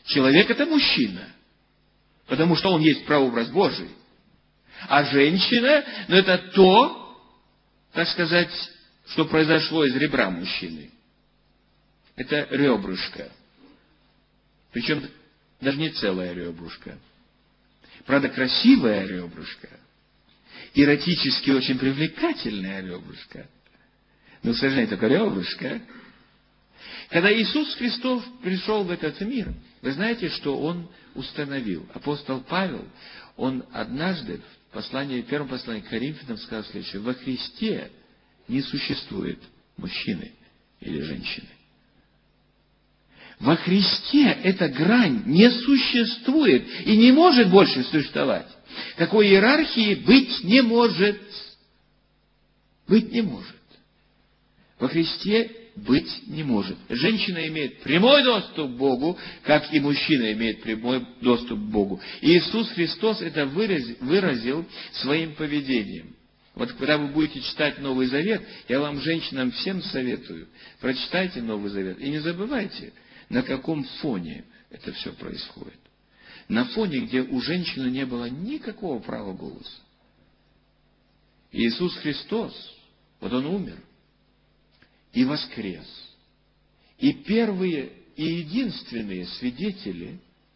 Человек – это мужчина, потому что он есть прообраз Божий. А женщина – это то, так сказать, что произошло из ребра мужчины. Это ребрышко. Причем даже не целое ребрышко. Правда, красивое ребрышко. Эротически очень привлекательное ребрышко. Но, к сожалению, только ребрышко. Когда Иисус Христос пришел в этот мир, вы знаете, что Он установил? Апостол Павел, он однажды в первом послании к Коринфянам сказал следующее: во Христе не существует мужчины или женщины. Во Христе эта грань не существует и не может больше существовать. Такой иерархии быть не может. Быть не может. Во Христе быть не может. Женщина имеет прямой доступ к Богу, как и мужчина имеет прямой доступ к Богу. И Иисус Христос это выразил своим поведением. Вот когда вы будете читать Новый Завет, я вам, женщинам, всем советую, прочитайте Новый Завет и не забывайте, на каком фоне это все происходит. На фоне, где у женщины не было никакого права голоса. Иисус Христос, вот Он умер и воскрес. И первые и единственные свидетели,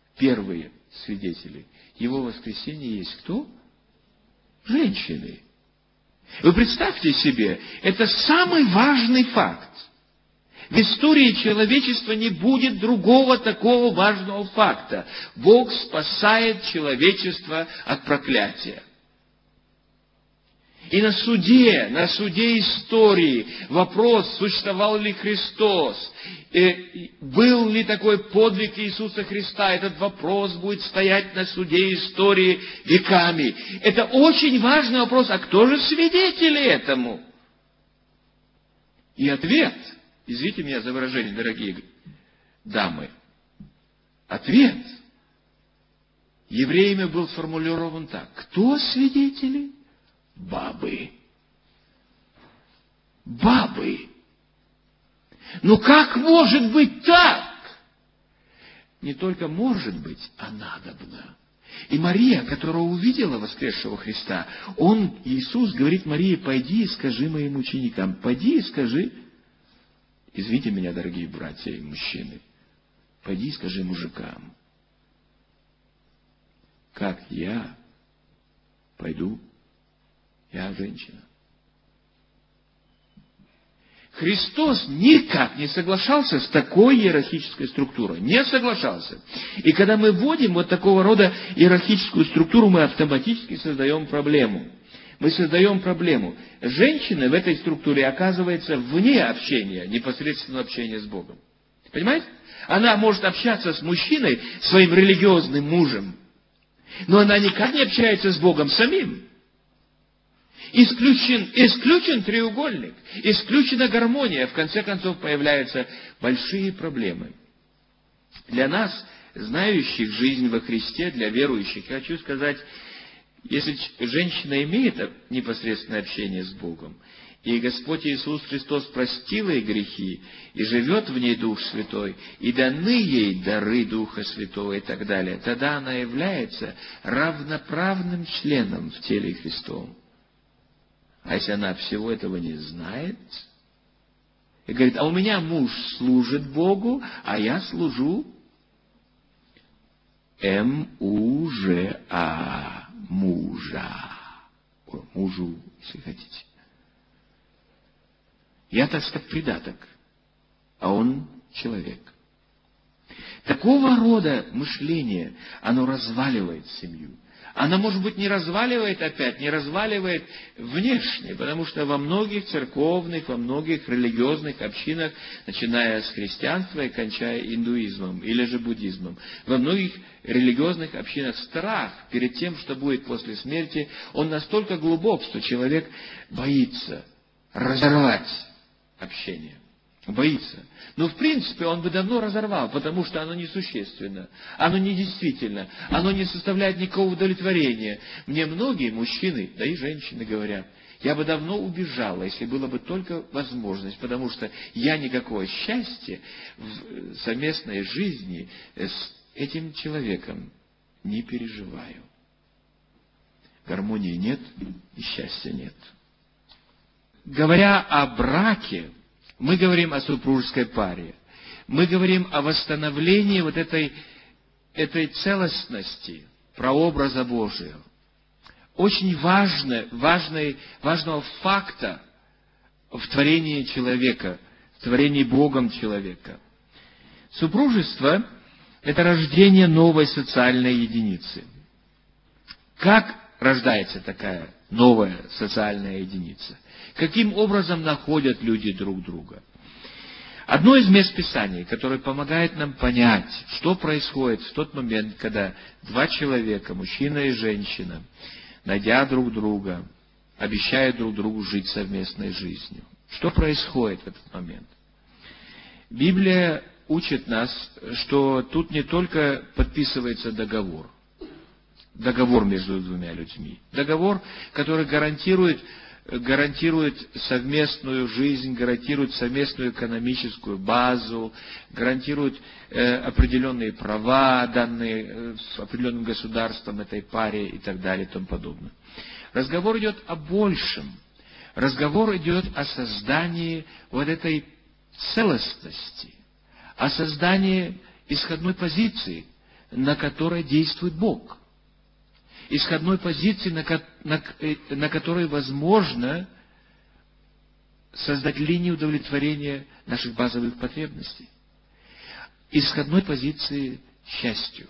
Его воскресения есть кто? Женщины. Вы представьте себе, это самый важный факт. В истории человечества не будет другого такого важного факта. Бог спасает человечество от проклятия. И на суде истории вопрос, существовал ли Христос, был ли такой подвиг Иисуса Христа, этот вопрос будет стоять на суде истории веками. Это очень важный вопрос, а кто же свидетели этому? И ответ, извините меня за выражение, дорогие дамы, ответ евреями был сформулирован так: кто свидетели? Бабы. Бабы. Ну как может быть так? Не только может быть, а надобно. И Мария, которая увидела воскресшего Христа, Иисус говорит Марии: пойди и скажи моим ученикам, пойди и скажи, извините меня, дорогие братья и мужчины, пойди и скажи мужикам, как я пойду. Я женщина. Христос никак не соглашался с такой иерархической структурой. Не соглашался. И когда мы вводим вот такого рода иерархическую структуру, мы автоматически создаем проблему. Женщина в этой структуре оказывается вне общения, непосредственного общения с Богом. Понимаете? Она может общаться с мужчиной, своим религиозным мужем, но она никак не общается с Богом самим. Исключен треугольник, исключена гармония, в конце концов появляются большие проблемы. Для нас, знающих жизнь во Христе, для верующих, я хочу сказать, если женщина имеет непосредственное общение с Богом, и Господь Иисус Христос простил ей грехи, и живет в ней Дух Святой, и даны ей дары Духа Святого и так далее, тогда она является равноправным членом в теле Христовом. А если она всего этого не знает, и говорит: а у меня муж служит Богу, а я служу мужа, мужу, если хотите. Я, так сказать, придаток, а он человек. Такого рода мышление, оно разваливает семью. Она, может быть, не разваливает внешне, потому что во многих церковных, во многих религиозных общинах, начиная с христианства и кончая индуизмом или же буддизмом, во многих религиозных общинах страх перед тем, что будет после смерти, он настолько глубок, что человек боится разорвать общение. Боится. Но в принципе он бы давно разорвал, потому что оно несущественно, оно недействительно, оно не составляет никакого удовлетворения. Мне многие мужчины, да и женщины говорят: я бы давно убежала, если была бы только возможность, потому что я никакого счастья в совместной жизни с этим человеком не переживаю. Гармонии нет и счастья нет. Говоря о браке, мы говорим о супружеской паре. Мы говорим о восстановлении вот этой целостности, прообраза Божия. Очень важного факта в творении человека, в творении Богом человека. Супружество – это рождение новой социальной единицы. Как рождается такая новая социальная единица? Каким образом находят люди друг друга? Одно из мест Писания, которое помогает нам понять, что происходит в тот момент, когда два человека, мужчина и женщина, найдя друг друга, обещают друг другу жить совместной жизнью. Что происходит в этот момент? Библия учит нас, что тут не только подписывается договор между двумя людьми, договор, который гарантирует совместную жизнь, гарантирует совместную экономическую базу, гарантирует определенные права, данные определенным государством этой паре и так далее и тому подобное. Разговор идет о большем. Разговор идет о создании вот этой целостности, о создании исходной позиции, на которой действует Бог. Исходной позиции, на которой возможно создать линию удовлетворения наших базовых потребностей. Исходной позиции счастью.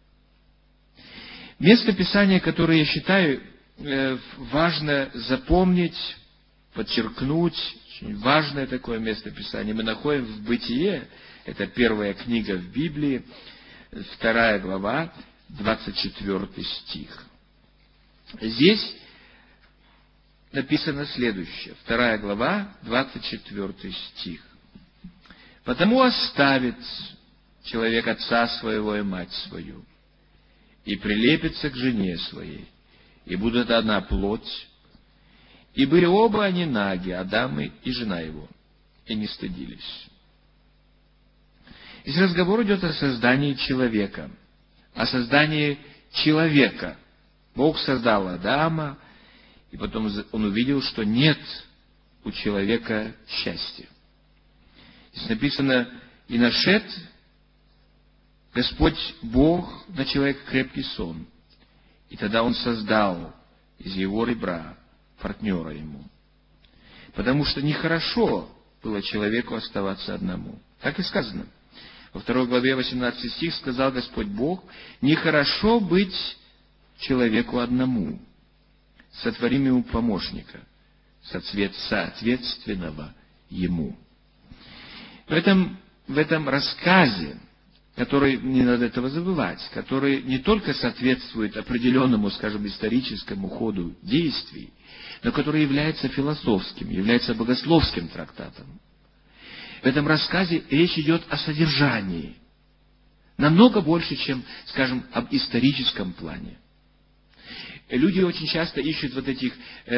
Место Писания, которое я считаю важно запомнить, подчеркнуть, очень важное такое место Писания, мы находим в Бытие, это первая книга в Библии, 2 глава, 24 стих. Здесь написано следующее. 2 глава, 24 стих. «Потому оставит человек отца своего и мать свою, и прилепится к жене своей, и будут одна плоть. И были оба они наги, Адам и жена его, и не стыдились». Здесь разговор идет о создании человека. О создании человека. Бог создал Адама, и потом он увидел, что нет у человека счастья. Здесь написано: «И нашед Господь Бог на человека крепкий сон, и тогда Он создал из его ребра партнера ему. Потому что нехорошо было человеку оставаться одному». Так и сказано. Во 2 главе 18 стих сказал Господь Бог: «Нехорошо быть человеку одному, сотворим ему помощника, соответственного ему». В этом рассказе, который, не надо этого забывать, который не только соответствует определенному, скажем, историческому ходу действий, но который является философским, является богословским трактатом. В этом рассказе речь идет о содержании. Намного больше, чем, скажем, об историческом плане. Люди очень часто ищут вот этих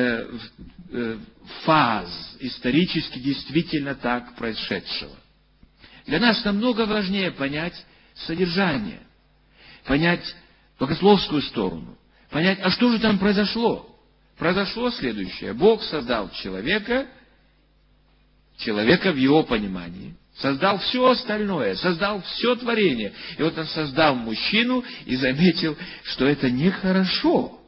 фаз исторически действительно так происшедшего. Для нас намного важнее понять содержание, понять богословскую сторону, понять, а что же там произошло. Произошло следующее. Бог создал человека в его понимании, создал все остальное, создал все творение. И вот он создал мужчину и заметил, что это нехорошо,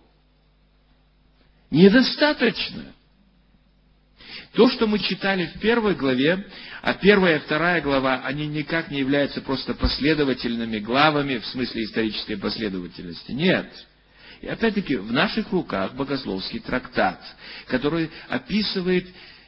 недостаточно. То, что мы читали в 1 главе, а 1 и 2 глава, они никак не являются просто последовательными главами, в смысле исторической последовательности. Нет. И опять-таки в наших руках богословский трактат, который описывает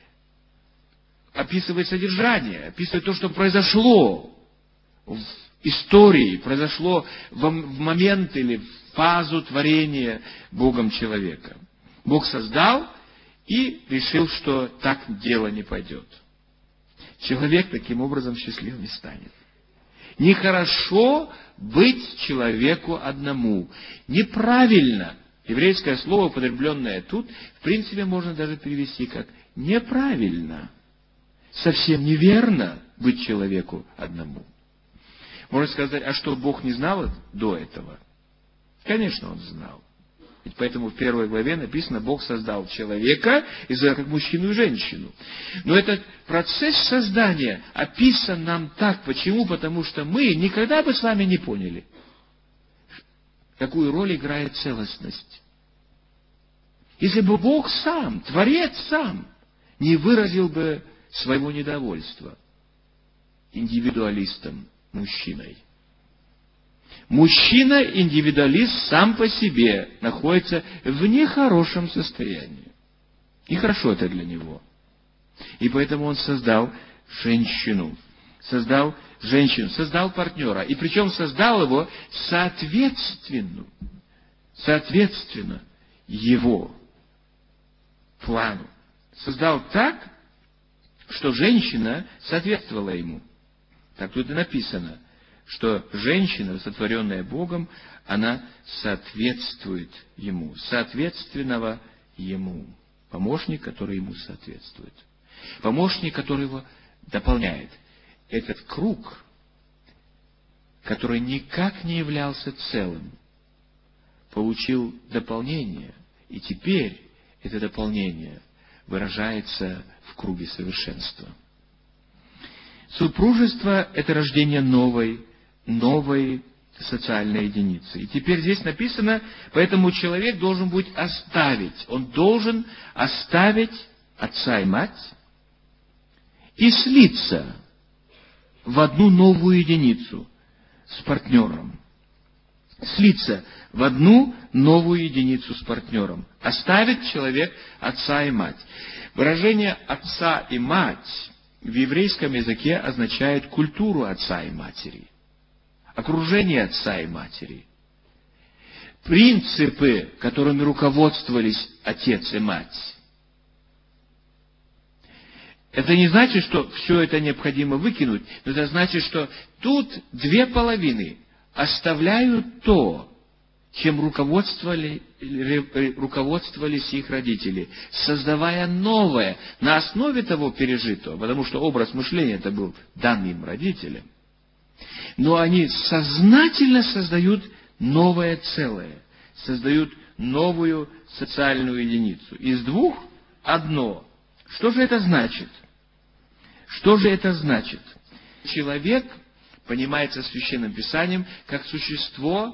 содержание, описывает то, что произошло в истории, произошло в момент или в фазу творения Богом человека. Бог создал и решил, что так дело не пойдет. Человек таким образом счастливым не станет. Нехорошо быть человеку одному. Неправильно. Еврейское слово, употребленное тут, в принципе, можно даже перевести как неправильно. Совсем неверно быть человеку одному. Можно сказать, а что, Бог не знал до этого? Конечно, Он знал. Ведь поэтому в 1 главе написано, Бог создал человека, и создал как мужчину и женщину. Но этот процесс создания описан нам так. Почему? Потому что мы никогда бы с вами не поняли, какую роль играет целостность. Если бы Бог сам, Творец сам, не выразил бы своего недовольства индивидуалистом, мужчиной. Мужчина-индивидуалист сам по себе находится в нехорошем состоянии. Нехорошо это для него. И поэтому он создал женщину. Создал партнера. И причем создал его соответственно его плану. Создал так, что женщина соответствовала ему. Так тут и написано, что женщина, сотворенная Богом, она соответствует ему, соответственного ему. Помощник, который ему соответствует. Помощник, который его дополняет. Этот круг, который никак не являлся целым, получил дополнение, и теперь это дополнение выражается в круге совершенства. Супружество – это рождение новой социальной единицы. И теперь здесь написано, поэтому человек должен будет он должен оставить отца и мать и слиться в одну новую единицу с партнером. Слиться в одну новую единицу с партнером. Оставит человек отца и мать. Выражение «отца и мать» в еврейском языке означает культуру отца и матери, окружение отца и матери, принципы, которыми руководствовались отец и мать. Это не значит, что все это необходимо выкинуть, но это значит, что тут две половины оставляют то, чем руководствовались их родители, создавая новое на основе того пережитого, потому что образ мышления это был дан им родителям. Но они сознательно создают новое целое, создают новую социальную единицу. Из двух одно. Что же это значит? Что же это значит? Человек понимается Священным Писанием как существо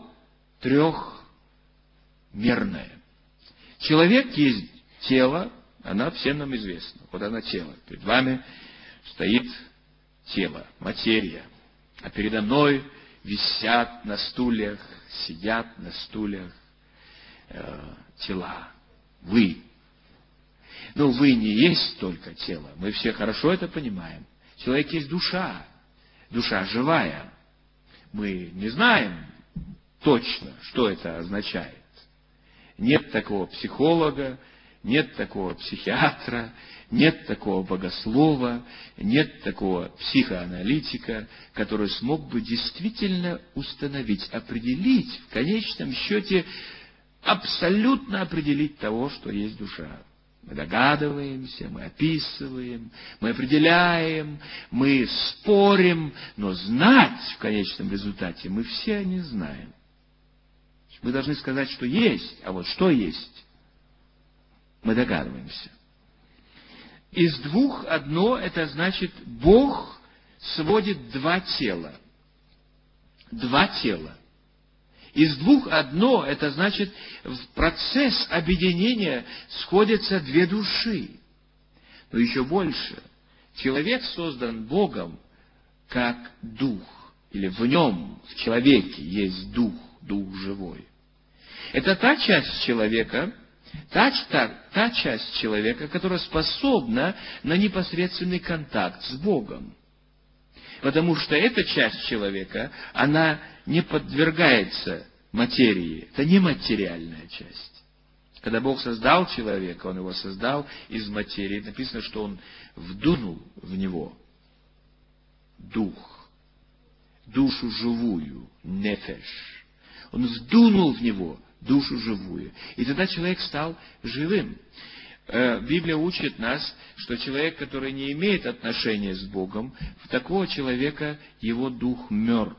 трехмерное. Человек есть тело, она всем нам известна. Вот она тело. Перед вами стоит тело, материя. А передо мной висят на стульях, сидят на стульях тела. Вы. Но вы не есть только тело. Мы все хорошо это понимаем. Человек есть душа. Душа живая. Мы не знаем точно, что это означает. Нет такого психолога, нет такого психиатра, нет такого богослова, нет такого психоаналитика, который смог бы действительно установить, определить, в конечном счете, абсолютно определить того, что есть душа. Мы догадываемся, мы описываем, мы определяем, мы спорим, но знать в конечном результате мы все не знаем. Мы должны сказать, что есть, а вот что есть, мы догадываемся. Из двух одно, это значит, Бог сводит два тела. Два тела. Из двух одно, это значит, в процесс объединения сходятся две души. Но еще больше. Человек создан Богом как дух. Или в нем, в человеке, есть дух, дух живой. Это та часть человека, которая способна на непосредственный контакт с Богом. Потому что эта часть человека, она не подвергается материи. Это не материальная часть. Когда Бог создал человека, Он его создал из материи. Написано, что Он вдунул в него дух, душу живую, нефеш. Он вдунул в него душу живую. И тогда человек стал живым. Библия учит нас, что человек, который не имеет отношения с Богом, в такого человека его дух мертв.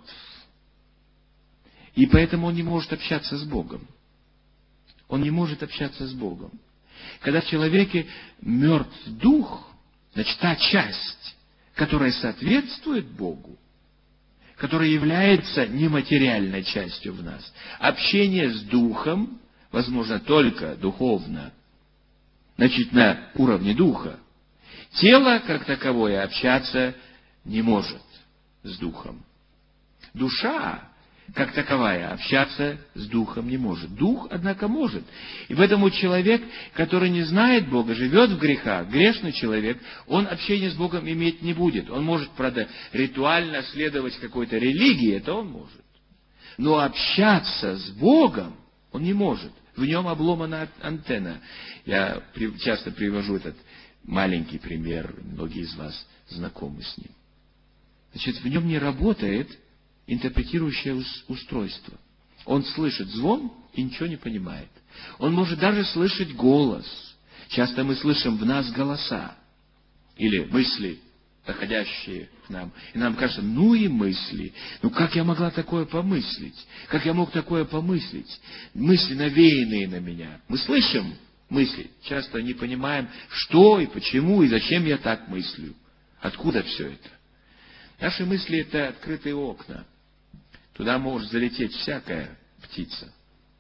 И поэтому он не может общаться с Богом. Он не может общаться с Богом. Когда в человеке мертв дух, значит, та часть, которая соответствует Богу, которая является нематериальной частью в нас, общение с духом возможно только духовно, значит, на уровне духа. Тело, как таковое, общаться не может с духом. Душа, как таковая, общаться с духом не может. Дух, однако, может. И поэтому человек, который не знает Бога, живет в грехах, грешный человек, он общения с Богом иметь не будет. Он может, правда, ритуально следовать какой-то религии, это он может. Но общаться с Богом он не может. В нем обломана антенна. Я часто привожу этот маленький пример, многие из вас знакомы с ним. Значит, в нем не работает интерпретирующее устройство. Он слышит звон и ничего не понимает. Он может даже слышать голос. Часто мы слышим в нас голоса или мысли, доходящие к нам. И нам кажется, ну и мысли. Ну как я могла такое помыслить? Как я мог такое помыслить? Мысли, навеянные на меня. Мы слышим мысли, часто не понимаем, что и почему, и зачем я так мыслю. Откуда все это? Наши мысли — это открытые окна. Туда может залететь всякая птица.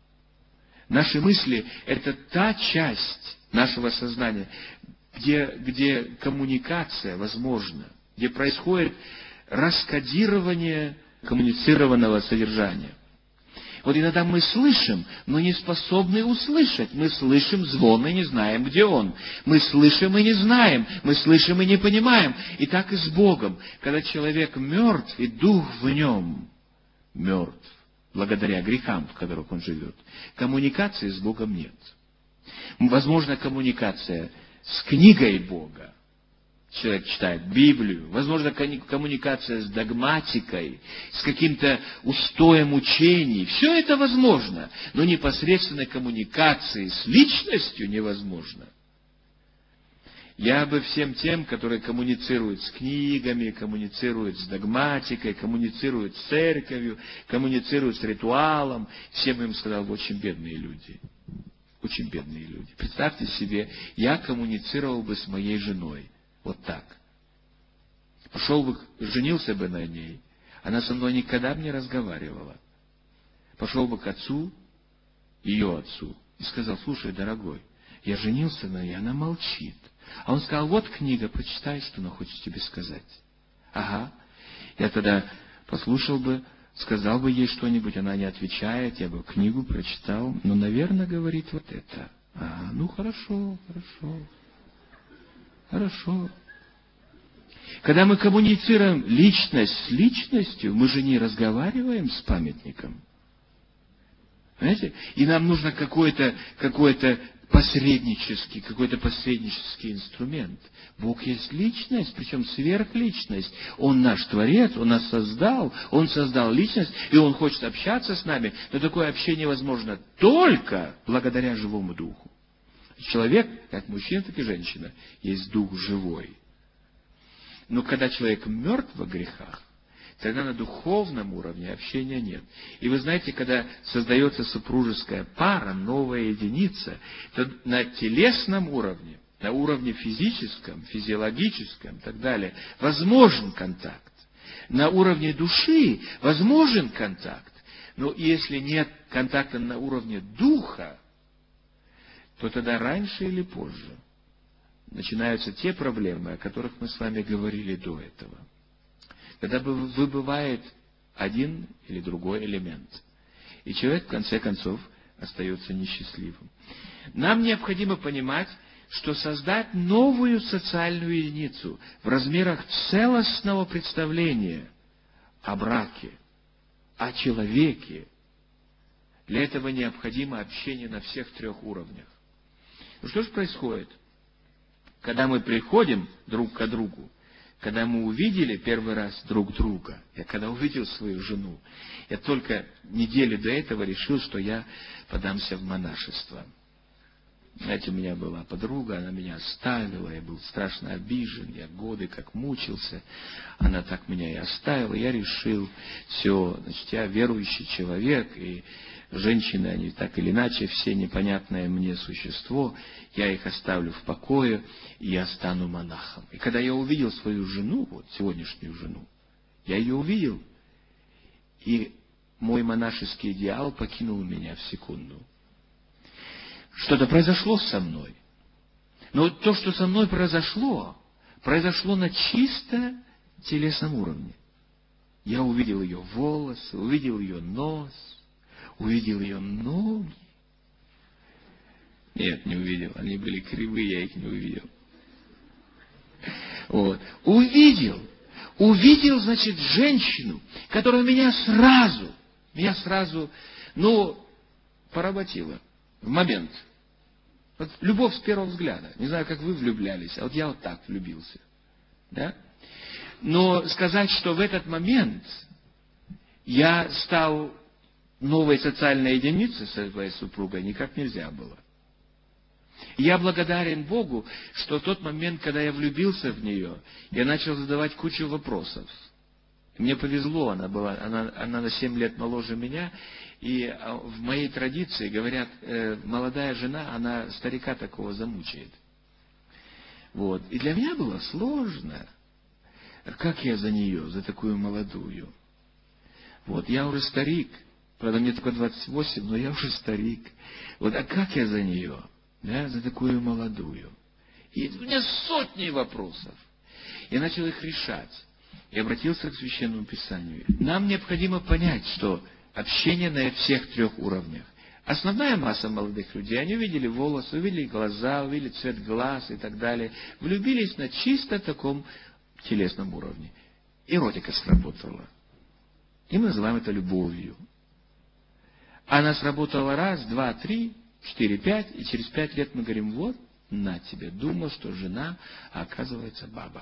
Наши мысли — это та часть нашего сознания, где коммуникация возможна, где происходит раскодирование коммуницированного содержания. Вот иногда мы слышим, но не способны услышать. Мы слышим звон и не знаем, где он. Мы слышим и не знаем. Мы слышим и не понимаем. И так и с Богом. Когда человек мертв, и дух в нем мертв, благодаря грехам, в которых он живет, коммуникации с Богом нет. Возможно, коммуникация с книгой Бога. Человек читает Библию. Возможно, коммуникация с догматикой, с каким-то устоем учений. Все это возможно, но непосредственной коммуникации с личностью невозможно. Я бы всем тем, которые коммуницируют с книгами, коммуницируют с догматикой, коммуницируют с церковью, коммуницируют с ритуалом, всем им сказал, очень бедные люди. Очень бедные люди. Представьте себе, я коммуницировал бы с моей женой. Вот так. Пошел бы, женился бы на ней. Она со мной никогда бы не разговаривала. Пошел бы к отцу, ее отцу, и сказал, слушай, дорогой, я женился на ней, она молчит. А он сказал, вот книга, прочитай, что она хочет тебе сказать. Ага. Я тогда послушал бы, сказал бы ей что-нибудь, она не отвечает, я бы книгу прочитал. Ну, наверное, говорит вот это. Ага, ну хорошо, хорошо. Хорошо. Когда мы коммуницируем личность с личностью, мы же не разговариваем с памятником. Понимаете? И нам нужно какой-то посреднический инструмент. Бог есть личность, причем сверхличность. Он наш Творец, Он нас создал, Он создал личность, и Он хочет общаться с нами. Но такое общение возможно только благодаря живому Духу. Человек, как мужчина, так и женщина, есть дух живой. Но когда человек мертв во грехах, тогда на духовном уровне общения нет. И вы знаете, когда создается супружеская пара, новая единица, то на телесном уровне, на уровне физическом, физиологическом и так далее, возможен контакт. На уровне души возможен контакт. Но если нет контакта на уровне духа, то тогда раньше или позже начинаются те проблемы, о которых мы с вами говорили до этого. Когда выбывает один или другой элемент, и человек, в конце концов, остается несчастливым. Нам необходимо понимать, что создать новую социальную единицу в размерах целостного представления о браке, о человеке, для этого необходимо общение на всех трех уровнях. Ну что же происходит? Когда мы приходим друг к другу, когда мы увидели первый раз друг друга, я когда увидел свою жену, я только неделю до этого решил, что я подамся в монашество. Знаете, у меня была подруга, она меня оставила, я был страшно обижен, я годы как мучился, она так меня и оставила, я решил, все, значит, я верующий человек, и женщины, они так или иначе, все непонятное мне существо, я их оставлю в покое, и я стану монахом. И когда я увидел свою жену, вот сегодняшнюю жену, я ее увидел, и мой монашеский идеал покинул меня в секунду. Что-то произошло со мной. Но вот то, что со мной произошло на чисто телесном уровне. Я увидел ее волосы, увидел ее нос, увидел ее ноги. Нет, не увидел. Они были кривые, я их не увидел. Вот. Увидел, значит, женщину, которая меня сразу, поработила. В момент. Вот любовь с первого взгляда. Не знаю, как вы влюблялись, а вот я вот так влюбился. Да? Но сказать, что в этот момент я стал новой социальной единицей со своей супругой, никак нельзя было. Я благодарен Богу, что в тот момент, когда я влюбился в нее, я начал задавать кучу вопросов. Мне повезло, она на 7 лет моложе меня, и в моей традиции, говорят, молодая жена, она старика такого замучает. Вот. И для меня было сложно. Как я за нее, за такую молодую? Вот, я уже старик. Правда, мне только 28, но я уже старик. Вот, а как я за нее? Да, за такую молодую. И у меня сотни вопросов. Я начал их решать. И обратился к Священному Писанию. Нам необходимо понять, что общение на всех 3 уровнях. Основная масса молодых людей, они увидели волосы, увидели глаза, увидели цвет глаз и так далее. Влюбились на чисто таком телесном уровне. Эротика сработала. И мы называем это любовью. Она сработала раз, два, 3, 4, 5, и через 5 лет мы говорим, вот, на тебе, думал, что жена, а оказывается баба.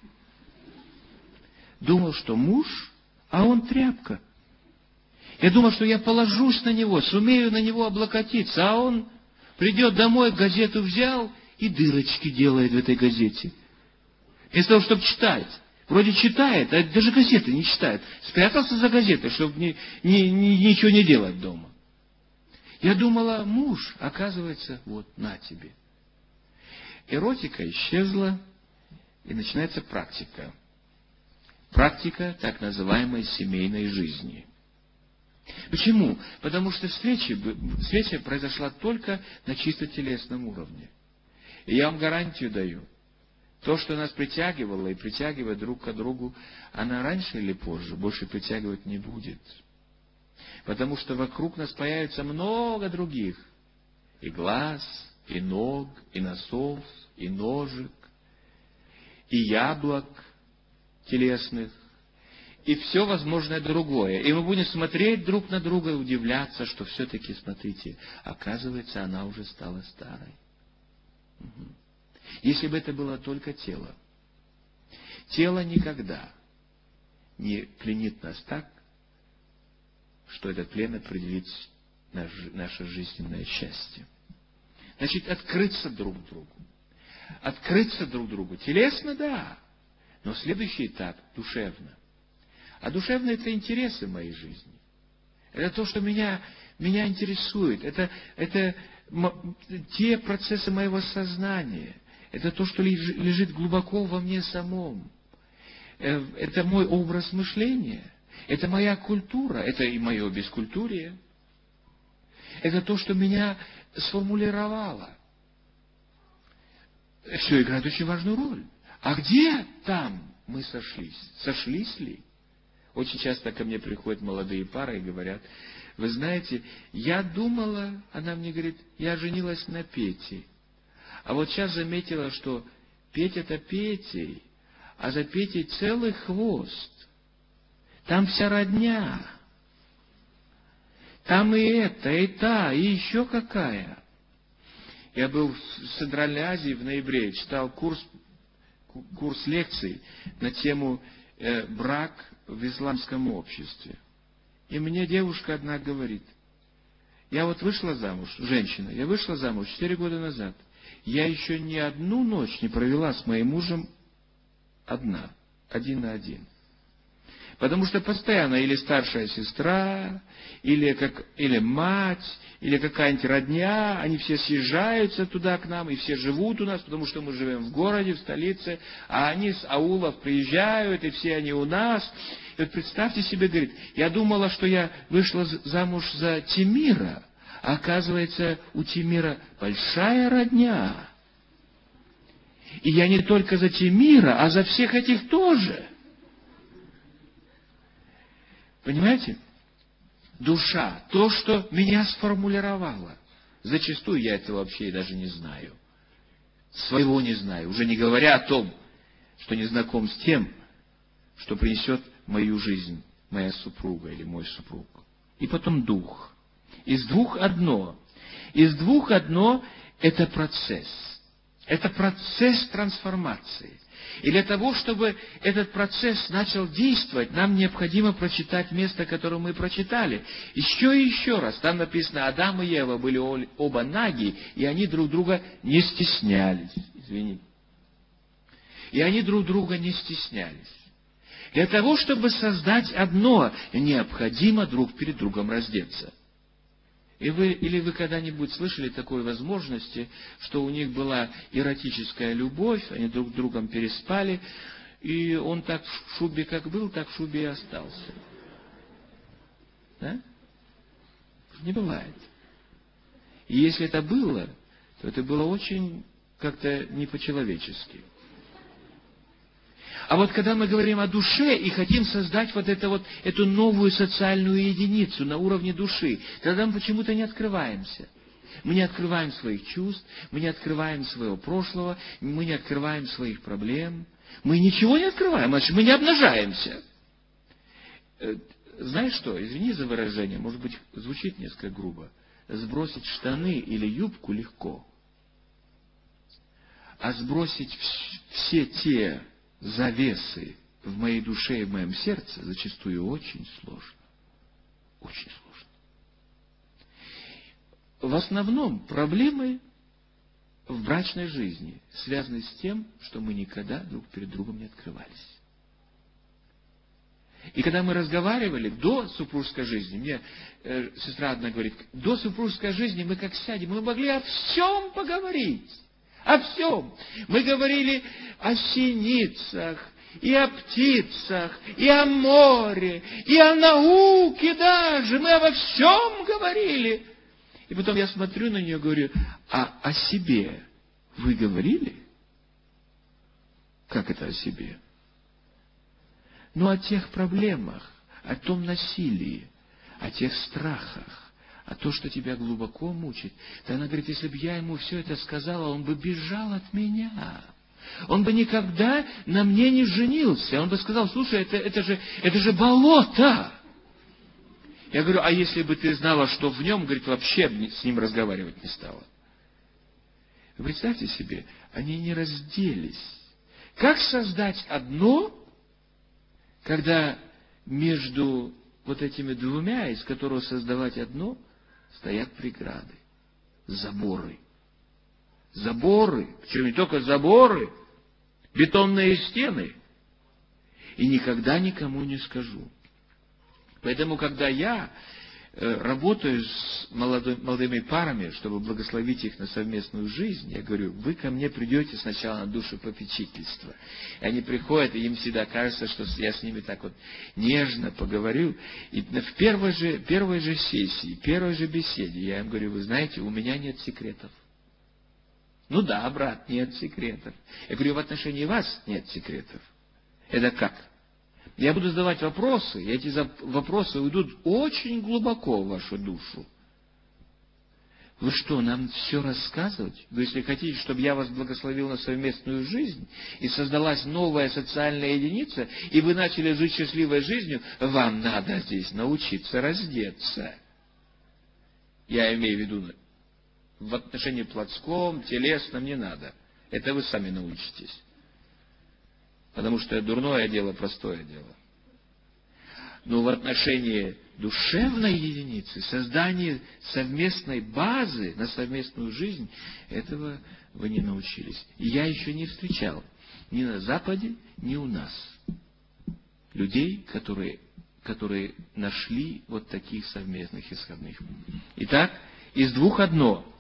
Думал, что муж, а он тряпка. Я думал, что я положусь на него, сумею на него облокотиться, а он придет домой, газету взял и дырочки делает в этой газете. Вместо того, чтобы читать. Вроде читает, а даже газеты не читает. Спрятался за газетой, чтобы ничего не делать дома. Я думала, муж, оказывается, вот, на тебе. Эротика исчезла, и начинается практика. Практика так называемой семейной жизни. Почему? Потому что встреча произошла только на чисто телесном уровне. И я вам гарантию даю, то, что нас притягивало и притягивает друг к другу, она раньше или позже больше притягивать не будет. Потому что вокруг нас появится много других. И глаз, и ног, и носов, и ножек, и яблок телесных, и все возможное другое. И мы будем смотреть друг на друга и удивляться, что все-таки, смотрите, оказывается, она уже стала старой. Угу. Если бы это было только тело. Тело никогда не пленит нас так, что этот плен определит наше жизненное счастье. Значит, открыться друг другу. Открыться друг другу. Телесно, да. Но следующий этап – душевно. А душевно – это интересы моей жизни. Это то, что меня интересует. Это те процессы моего сознания. Это то, что лежит глубоко во мне самом. Это мой образ мышления. Это моя культура. Это и мое бескультурие. Это то, что меня сформулировало. Все играет очень важную роль. А где там мы сошлись? Сошлись ли? Очень часто ко мне приходят молодые пары и говорят, вы знаете, я думала, она мне говорит, я женилась на Пете. А вот сейчас заметила, что Петя-то Петей, а за Петей целый хвост. Там вся родня. Там и это, и та, и еще какая. Я был в Центральной Азии в ноябре, читал курс лекций на тему «Брак в исламском обществе». И мне девушка одна говорит, Я вот вышла замуж, женщина, я вышла замуж 4 года назад. Я еще ни одну ночь не провела с моим мужем один на один. Потому что постоянно или старшая сестра, или мать, или какая-нибудь родня, они все съезжаются туда к нам, и все живут у нас, потому что мы живем в городе, в столице, а они с аулов приезжают, и все они у нас. И вот представьте себе, говорит, я думала, что я вышла замуж за Тимира, а оказывается, у Тимира большая родня. И я не только за Тимира, а за всех этих тоже. Понимаете? Душа, то, что меня сформулировало. Зачастую я этого вообще и даже не знаю. Своего не знаю. Уже не говоря о том, что не знаком с тем, что принесет в мою жизнь моя супруга или мой супруг. И потом дух. Из двух одно. Из двух одно – это процесс. Это процесс трансформации. И для того, чтобы этот процесс начал действовать, нам необходимо прочитать место, которое мы прочитали. Еще и еще раз. Там написано, Адам и Ева были оба наги, и они друг друга не стеснялись. Извините. И они друг друга не стеснялись. Для того, чтобы создать одно, необходимо друг перед другом раздеться. Или вы когда-нибудь слышали такой возможности, что у них была эротическая любовь, они друг с другом переспали, и он так в шубе как был, так в шубе и остался. Да? Не бывает. И если это было, то это было очень как-то не по-человечески. А вот когда мы говорим о душе и хотим создать эту новую социальную единицу на уровне души, тогда мы почему-то не открываемся. Мы не открываем своих чувств, мы не открываем своего прошлого, мы не открываем своих проблем. Мы ничего не открываем, значит, мы не обнажаемся. Знаешь что, извини за выражение, может быть, звучит несколько грубо. Сбросить штаны или юбку легко. А сбросить все те завесы в моей душе и в моем сердце зачастую очень сложно. Очень сложно. В основном проблемы в брачной жизни связаны с тем, что мы никогда друг перед другом не открывались. И когда мы разговаривали до супружеской жизни, мне сестра одна говорит, до супружеской жизни мы как сядем, мы могли о всем поговорить. О всем. Мы говорили о синицах, и о птицах, и о море, и о науке даже. Мы обо всем говорили. И потом я смотрю на нее и говорю, а о себе вы говорили? Как это о себе? Ну, о тех проблемах, о том насилии, о тех страхах. А то, что тебя глубоко мучит, то она говорит, если бы я ему все это сказала, он бы бежал от меня. Он бы никогда на мне не женился. Он бы сказал, слушай, это же болото. Я говорю, а если бы ты знала, что в нем, говорит, вообще с ним разговаривать не стала. Вы представьте себе, они не разделись. Как создать одно, когда между вот этими двумя, из которого создавать одно, стоят преграды, заборы. Заборы, причем не только заборы, бетонные стены. И никогда никому не скажу. Поэтому, когда я работаю с молодыми парами, чтобы благословить их на совместную жизнь, я говорю, вы ко мне придете сначала на душепопечительство. И они приходят, и им всегда кажется, что я с ними так вот нежно поговорю. И в первой же сессии, первой же беседе я им говорю, вы знаете, у меня нет секретов. Ну да, брат, нет секретов. Я говорю, в отношении вас нет секретов. Это как? Я буду задавать вопросы, и эти вопросы уйдут очень глубоко в вашу душу. Вы что, нам все рассказывать? Вы, если хотите, чтобы я вас благословил на совместную жизнь, и создалась новая социальная единица, и вы начали жить счастливой жизнью, вам надо здесь научиться раздеться. Я имею в виду в отношении плотском, телесном не надо. Это вы сами научитесь. Потому что дурное дело, простое дело. Но в отношении душевной единицы, создание совместной базы на совместную жизнь, этого вы не научились. И я еще не встречал ни на Западе, ни у нас людей, которые нашли вот таких совместных исходных. Итак, из двух одно.